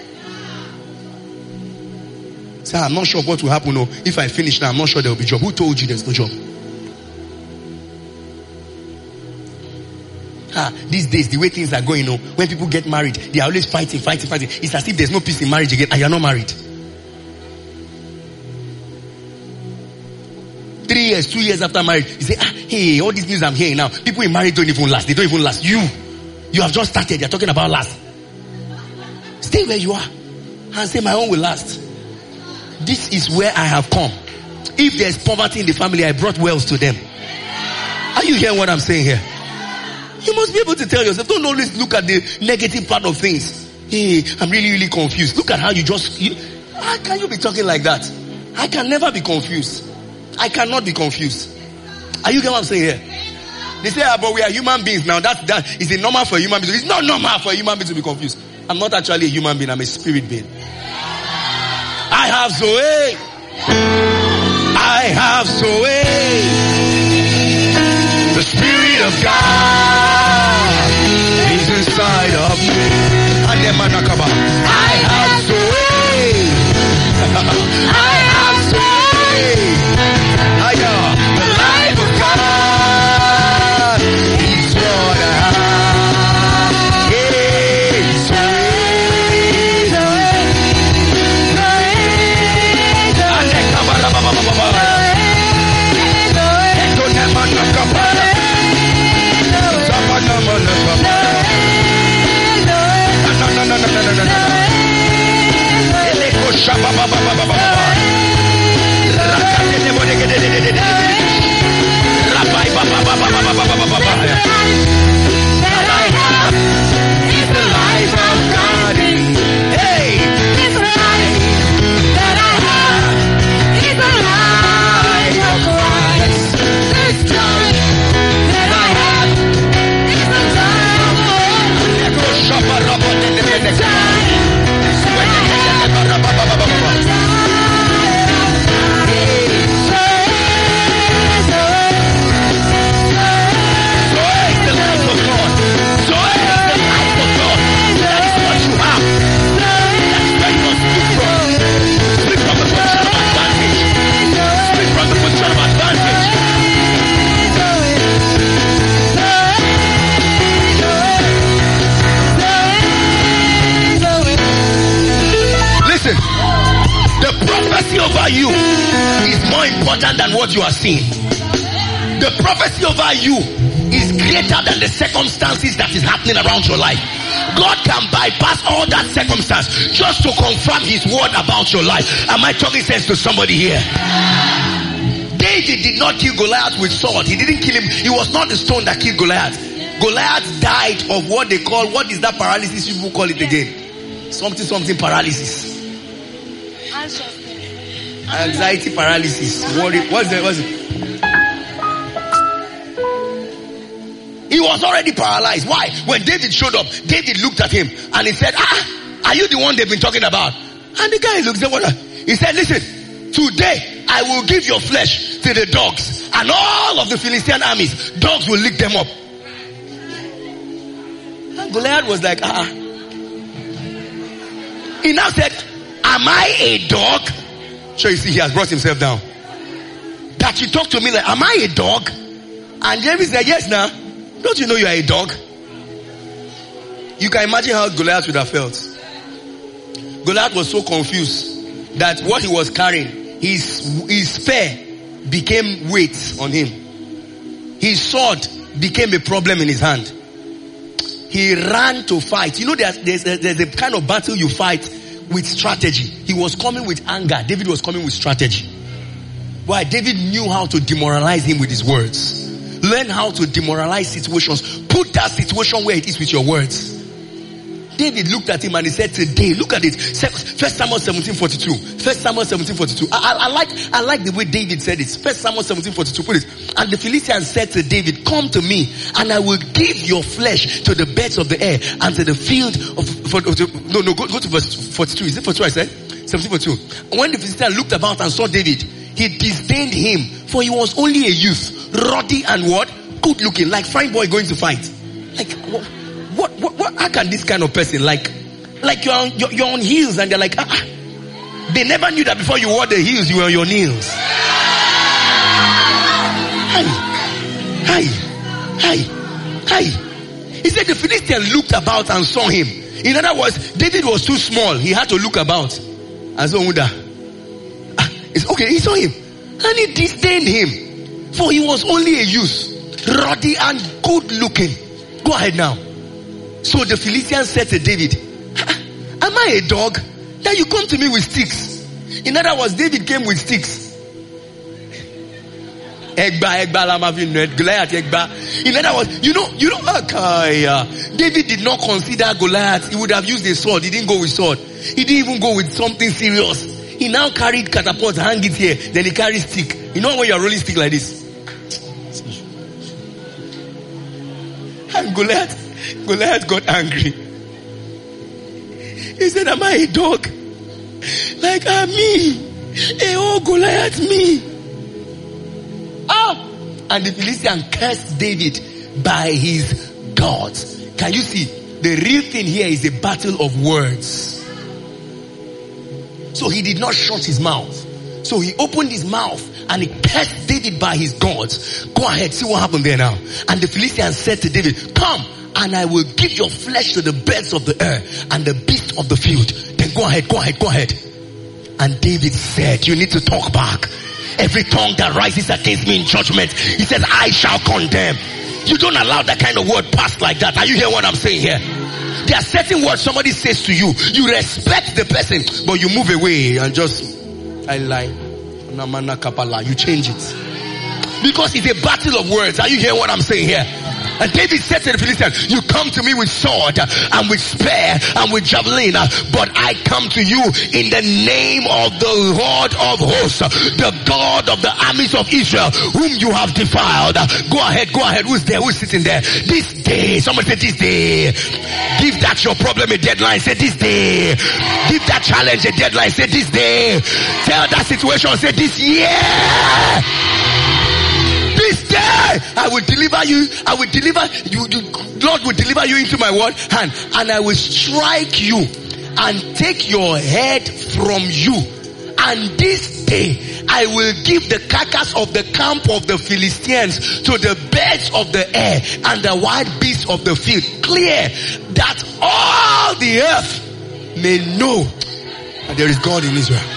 Say, I'm not sure what will happen. No, if I finish now, I'm not sure there will be job. Who told you there's no job? Ah, these days, the way things are going, you know, when people get married, they are always fighting, fighting, fighting. It's as if there's no peace in marriage again, and you're not married. Three years, two years after marriage, you say, ah, hey, all these news I'm hearing now, people in marriage don't even last. They don't even last. You, you have just started. You're talking about last. Stay where you are and say, my own will last. This is where I have come. If there's poverty in the family, I brought wealth to them. Are you hearing what I'm saying here? You must be able to tell yourself, don't always look at the negative part of things. Hey, I'm really, really confused. Look at how you just, you, how can you be talking like that? I can never be confused. I cannot be confused. Are you getting what I'm saying here? They say, ah, but we are human beings now. That, that is it normal for a human being? It's not normal for a human being to be confused. I'm not actually a human being. I'm a spirit being. I have Zoe. I have Zoe. The Spirit of God is inside of me. I have Zoe. I have Zoe. I know the life of God is what I have. Yeah, Zoe. Over you is more important than what you are seeing. The prophecy over you is greater than the circumstances that is happening around your life. God can bypass all that circumstance just to confirm his word about your life. Am I talking sense to somebody here? David did not kill Goliath with sword. He didn't kill him. It was not the stone that killed Goliath. Goliath died of what they call, what is that paralysis people call it again? Something, something paralysis. Anxiety paralysis. Worry. What's the, what's it? He was already paralyzed. Why? When David showed up, David looked at him and he said, ah, are you the one they've been talking about? And the guy looked at what? He said, listen, today I will give your flesh to the dogs, and all of the Philistine armies, dogs will lick them up. And Goliath was like, ah. He now said, am I a dog? So you see, he has brought himself down. That you talk to me like, am I a dog? And James said, yes, now. Don't you know you are a dog? You can imagine how Goliath would have felt. Goliath was so confused that what he was carrying, his, his spear became weight on him. His sword became a problem in his hand. He ran to fight. You know, there's, there's, a, there's a kind of battle you fight with strategy. He was coming with anger. David was coming with strategy. Why? David knew how to demoralize him with his words. Learn how to demoralize situations. Put that situation where it is with your words. David looked at him and he said, today, look at it. First Samuel seventeen forty-two. First Samuel seventeen forty-two. I, I, I like, I like the way David said it. First Samuel seventeen forty-two. Put it. And the Philistines said to David, come to me and I will give your flesh to the birds of the air and to the field of, for, of the, no, no, go, go to verse forty-two. Is it forty-two I said? seventeen forty-two. When the Philistines looked about and saw David, he disdained him, for he was only a youth, ruddy and what? Good looking, like fine boy going to fight. Like, what, what, what, what how can this kind of person, like, like you're on, you're, you're on heels and they're like, ah, ah. They never knew that before you wore the heels, you were on your knees. Hi, hi, hi, hi. He said the Philistine looked about and saw him. In other words, David was too small. He had to look about. And so, ah, it's okay, he saw him. And he disdained him. For he was only a youth, ruddy and good looking. Go ahead now. So the Philistines said to David, am I a dog that you come to me with sticks? In other words, David came with sticks. Egba, Egba, Lamavin, Goliath, Egba. In other words, you know, you know, okay, uh, David did not consider Goliath. He would have used a sword. He didn't go with sword. He didn't even go with something serious. He now carried catapult, hang it here. Then he carried stick. You know when you're rolling stick like this? And Goliath, Goliath got angry. He said, am I a dog? Like, ah, me. Hey, oh, Goliath, me. Ah! And the Philistine cursed David by his gods. Can you see? The real thing here is a battle of words. So he did not shut his mouth. So he opened his mouth and he cursed David by his gods. Go ahead, see what happened there now. And the Philistines said to David, come and I will give your flesh to the birds of the air and the beasts of the field. Then go ahead, go ahead, go ahead. And David said, you need to talk back. Every tongue that rises against me in judgment, he says, I shall condemn. You don't allow that kind of word pass like that. Are you hearing what I'm saying here? There are certain words somebody says to you. You respect the person, but you move away and just, I lie. You change it. Because it's a battle of words. Are you hearing what I'm saying here? And David said to the Philistines, you come to me with sword and with spear and with javelin, but I come to you in the name of the Lord of hosts, the God of the armies of Israel, whom you have defiled. Go ahead, go ahead. Who's there? Who's sitting there? This day. Somebody say this day. Give that your problem a deadline. Say this day. Give that challenge a deadline. Say this day. Tell that situation. Say this year. This day I will deliver you. I will deliver you. The Lord will deliver you into my word hand, and I will strike you and take your head from you. And this day I will give the carcass of the camp of the Philistines to the birds of the air and the wild beasts of the field. Clear that all the earth may know that there is God in Israel.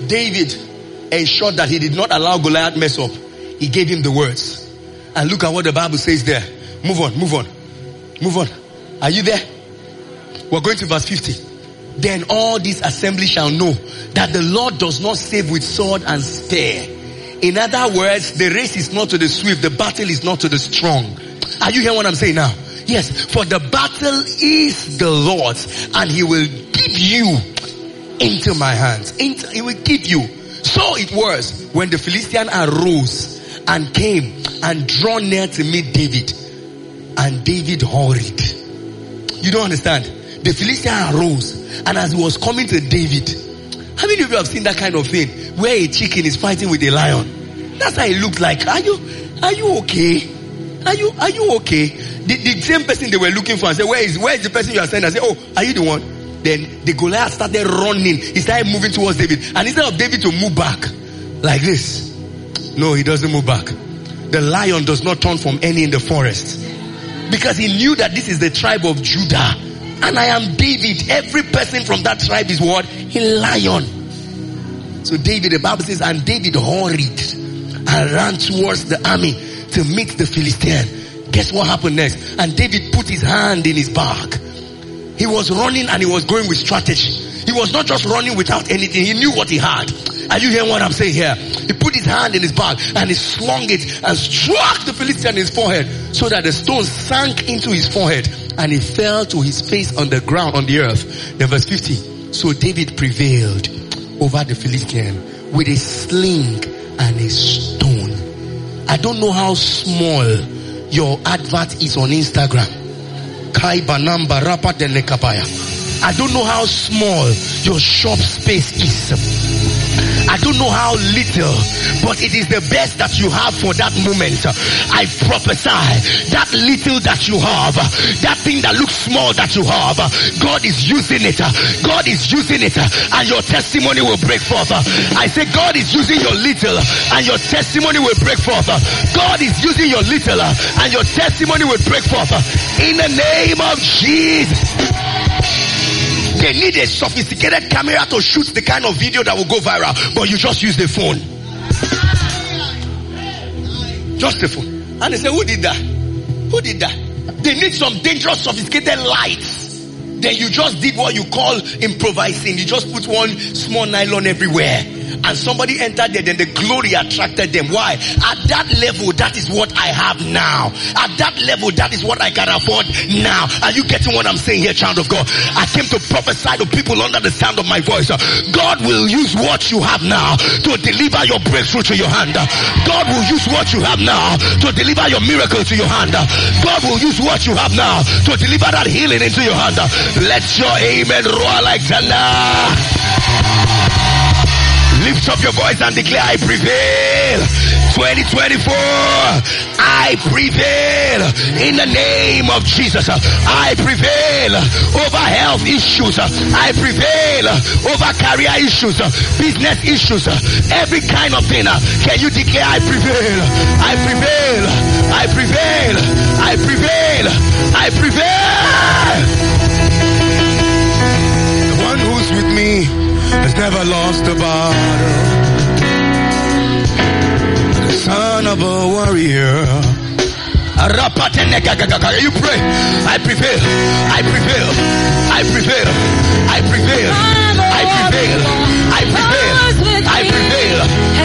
David ensured that he did not allow Goliath mess up. He gave him the words. And look at what the Bible says there. Move on, move on, move on. Are you there? We're going to verse fifty. Then all this assembly shall know that the Lord does not save with sword and spear. In other words, the race is not to the swift, the battle is not to the strong. Are you hearing what I'm saying now? Yes, for the battle is the Lord's, and he will give you into my hands. Into, he will give you. So it was when the Philistine arose and came and drew near to meet David, and David hurried. You don't understand? The Philistine arose, and as he was coming to David, how many of you have seen that kind of thing where a chicken is fighting with a lion? That's how it looked like. Are you, are you okay? Are you, are you okay? The, the same person they were looking for and said, where is, where is the person you are saying? I said, oh, are you the one? Then the Goliath started running. He started moving towards David. And instead of David to move back like this, no, he doesn't move back. The lion does not turn from any in the forest, because he knew that this is the tribe of Judah. And I am David. Every person from that tribe is what? A lion. So David, the Bible says, and David hurried and ran towards the army to meet the Philistine. Guess what happened next? And David put his hand in his bag. He was running and he was going with strategy. He was not just running without anything. He knew what he had. Are you hearing what I'm saying here? He put his hand in his bag and he slung it and struck the Philistine in his forehead, so that the stone sank into his forehead and he fell to his face on the ground, on the earth. Then verse fifty. So David prevailed over the Philistine with a sling and a stone. I don't know how small your advert is on Instagram. I don't know how small your shop space is. I don't know how little, but it is the best that you have for that moment. I prophesy that little that you have, that thing that looks small that you have, God is using it. God is using it, and your testimony will break forth. I say God is using your little and your testimony will break forth. God is using your little and your testimony will break forth. In the name of Jesus. They need a sophisticated camera to shoot the kind of video that will go viral, but you just use the phone. Just the phone. And they say, who did that? Who did that? They need some dangerous sophisticated lights. Then you just did what you call improvising. You just put one small nylon everywhere, and somebody entered there, then the glory attracted them. Why? At that level, that is what I have now. At that level, that is what I can afford now. Are you getting what I'm saying here, child of God? I came to prophesy to people under the sound of my voice. God will use what you have now to deliver your breakthrough to your hand. God will use what you have now to deliver your miracle to your hand. God will use what you have now to deliver that healing into your hand. Let your amen roar like thunder. Lift up your voice and declare, I prevail. twenty twenty-four, I prevail in the name of Jesus. I prevail over health issues. I prevail over career issues, business issues, every kind of thing. Can you declare, I prevail? I prevail. I prevail. I prevail. I prevail. The one who's with me has never lost a battle. The son of a warrior. You pray. I prevail. I prevail. I prevail. I prevail. I prevail. I prevail. I prevail.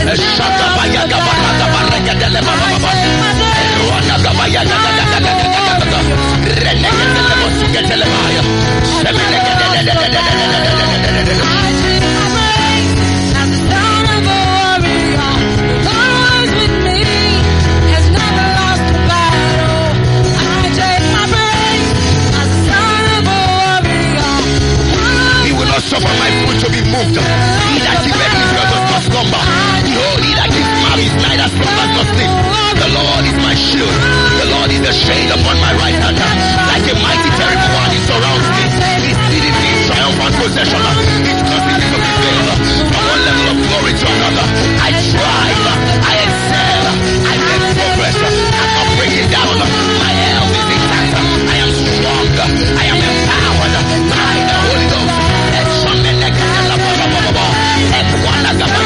Suffer my foot to be moved. He that giveth Israel does not slumber. Behold, he that gives malice neither slumbers nor sleep. The Lord is my shield. The Lord is the shade upon my right hand. Like a mighty terrible one, he surrounds me. He's leading me in triumphant possession. He's causing me to prevail from one level of glory to another. I thrive. I excel. I make progress. I'm not breaking down. My health is intact. I am strong. I am empowered by the Holy Ghost.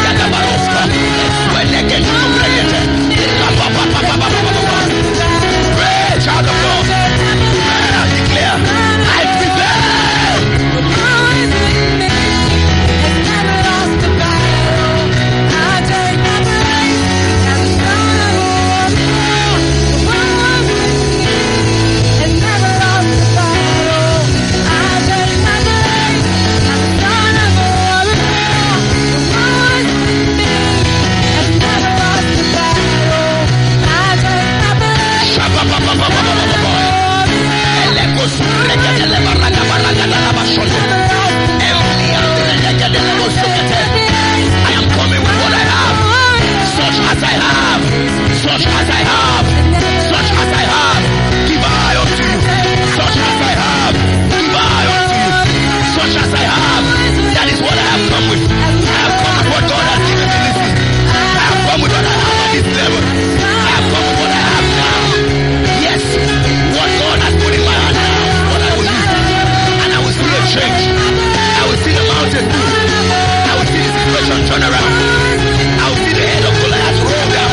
change. I will see the mountains move. I will see the situation turn around. I will see the head of Goliath roll down.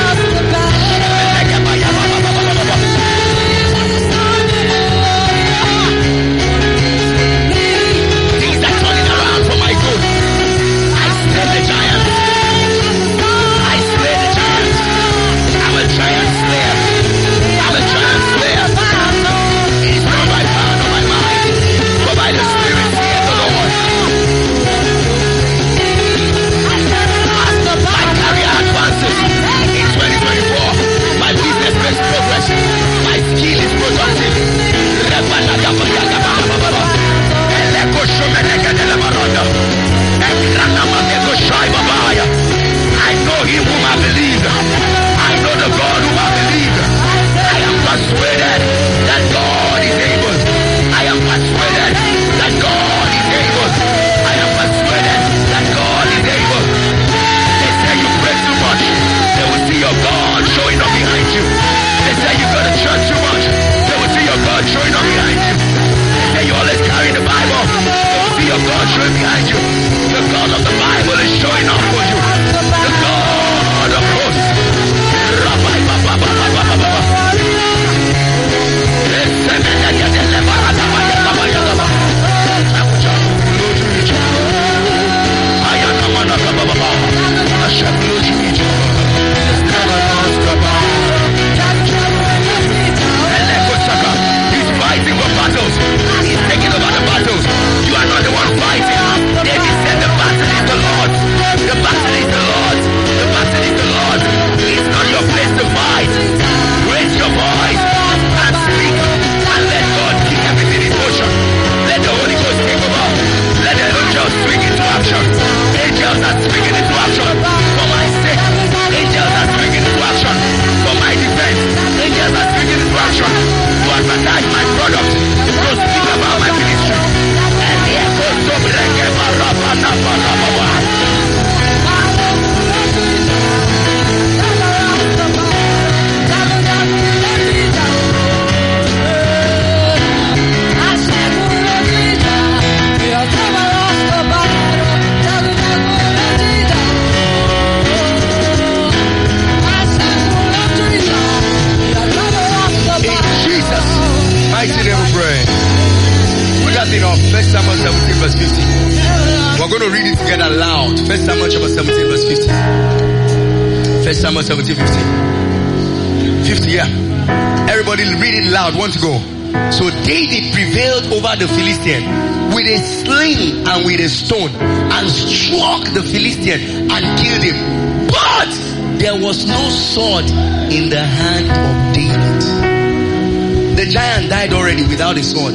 Things are turning around for my good. I slay the giant. I slay the giant. I'm a giant slayer. I'm a giant slayer. It is not by power nor by might, but by the Spirit, saith the Lord. My career advances in twenty twenty-four. My business makes progress. My skill is productive. I know him whom I believe. I know the God whom I believe. I am persuaded that God is able. I am persuaded that God is able. I am persuaded that God is able. They say you pray too much. They will see your God showing up behind you. They say you go to church too much. They will see your God showing up behind you. They say you always carry the Bible. They will see your God showing behind you. The God of the Bible is showing up for you. The God of hosts. Rabbi Baba Baba Baba Baba. He's fighting for battles. He's taking over the battles. You are not the one fighting. David said the battle is the Lord's. The battle is the Lord's. The battle is the Lord's. It's not your place to fight. Raise your voice and speak and let God keep everything in motion. Let the Holy Ghost take over. Let the angels swing into action. Angels are swinging into action for my sake. Angels are swinging into action for my defense. Angels are swinging into action to advertise my product, to speak about my ministry. And the echo so blank First Samuel seventeen verse fifty. We're going to read it together loud. First Samuel chapter seventeen verse fifty. First Samuel seventeen fifty. fifty, yeah. Everybody read it loud. Want to go? So David prevailed over the Philistine with a sling and with a stone, and struck the Philistine and killed him. But there was no sword in the hand of David. The giant died already without a sword.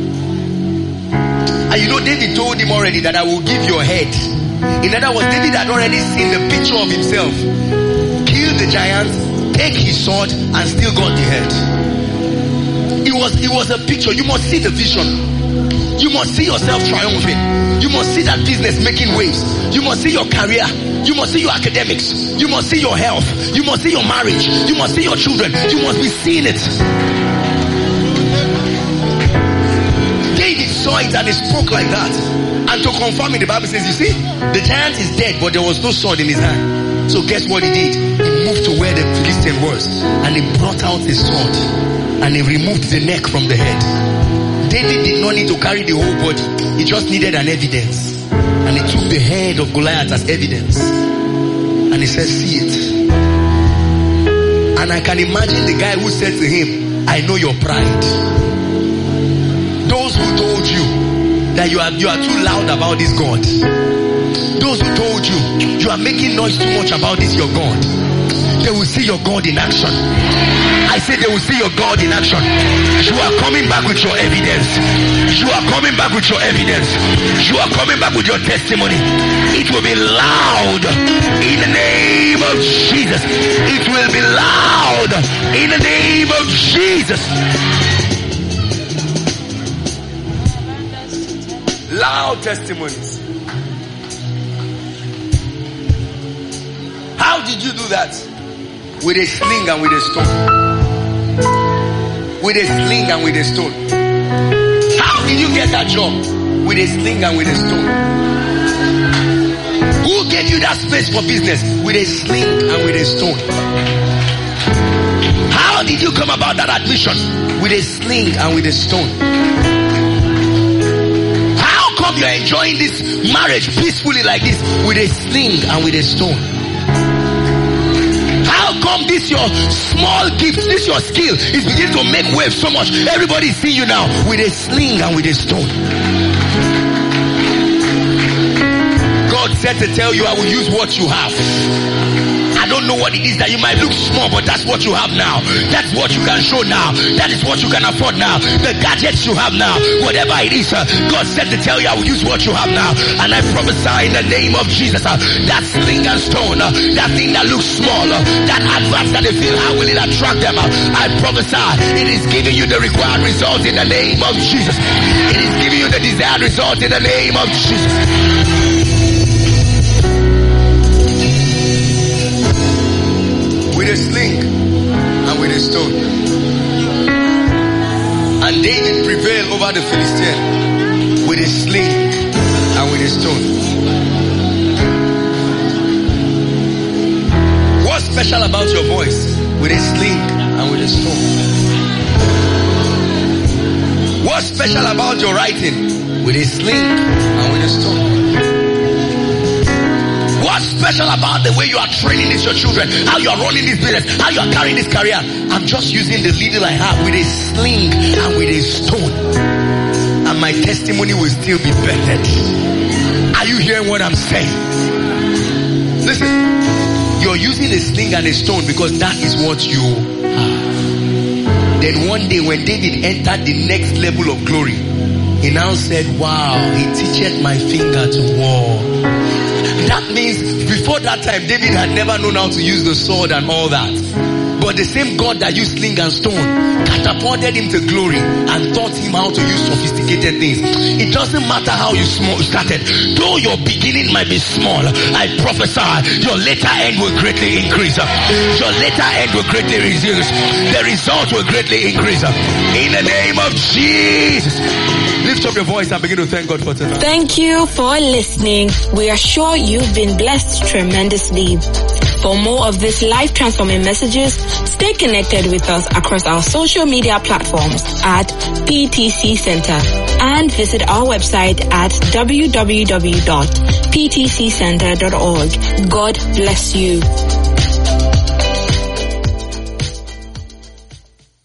And you know, David told him already that I will give your head. In other words, David had already seen the picture of himself. Kill the giant, take his sword, and still got the head. It was, it was a picture. You must see the vision. You must see yourself triumphing. You must see that business making waves. You must see your career. You must see your academics. You must see your health. You must see your marriage. You must see your children. You must be seeing it. David saw it and he spoke like that. And to confirm it, the Bible says, you see, the giant is dead, but there was no sword in his hand. So guess what he did? He moved to where the Philistine was, and he brought out his sword, and he removed the neck from the head. David did not need to carry the whole body. He just needed an evidence. And he took the head of Goliath as evidence. And he said, see it. And I can imagine the guy who said to him, I know your pride. Those who told you that you are, you are too loud about this God. Those who told you you are making noise too much about this your God. They will see your God in action. I said they will see your God in action. You are coming back with your evidence. You are coming back with your evidence. You are coming back with your testimony. It will be loud in the name of Jesus. It will be loud in the name of Jesus. Loud testimonies. How did you do that? With a sling and with a stone. With a sling and with a stone. How did you get that job? with a sling and with a stone. Who gave you that space for business? With a sling and with a stone. How did you come about that admission? With a sling and with a stone. How come you're enjoying this marriage peacefully like this? With a sling and with a stone. How come this your small gift, this your skill is beginning to make waves so much? Everybody see you now with a sling and with a stone. God said to tell you, I will use what you have. I don't know what it is that you might look small, but that's what you have now. That's what you can show now. That is what you can afford now. The gadgets you have now, whatever it is, uh, God said to tell you, I will use what you have now. And I prophesy in the name of Jesus, uh, that sling and stone, uh, that thing that looks small, uh, that advance that they feel, how will it attract them? Uh, I prophesy, it is giving you the required results in the name of Jesus. It is giving you the desired results in the name of Jesus. With a sling and with a stone. And David prevailed over the Philistine with a sling and with a stone. What's special about your voice? With a sling and with a stone. What's special about your writing? With a sling and with a stone. What's special about the way you are training this your children, how you are running this business, how you are carrying this career? I'm just using the little I have with a sling and with a stone, and my testimony will still be bettered. Are you hearing what I'm saying? Listen, you're using a sling and a stone because that is what you have. Then one day when David entered the next level of glory, he now said, wow, he teacheth my finger to war. That means before that time, David had never known how to use the sword and all that. But the same God that used sling and stone catapulted him to glory and taught him how to use sophisticated things. It doesn't matter how you small started. Though your beginning might be small, I prophesy your later end will greatly increase. Your later end will greatly reduce. The result will greatly increase. In the name of Jesus. Lift up your voice and begin to thank God for tonight. Thank you for listening. We are sure you've been blessed tremendously. For more of these life transforming messages, stay connected with us across our social media platforms at P T C Center and visit our website at w w w dot p t c center dot org. God bless you.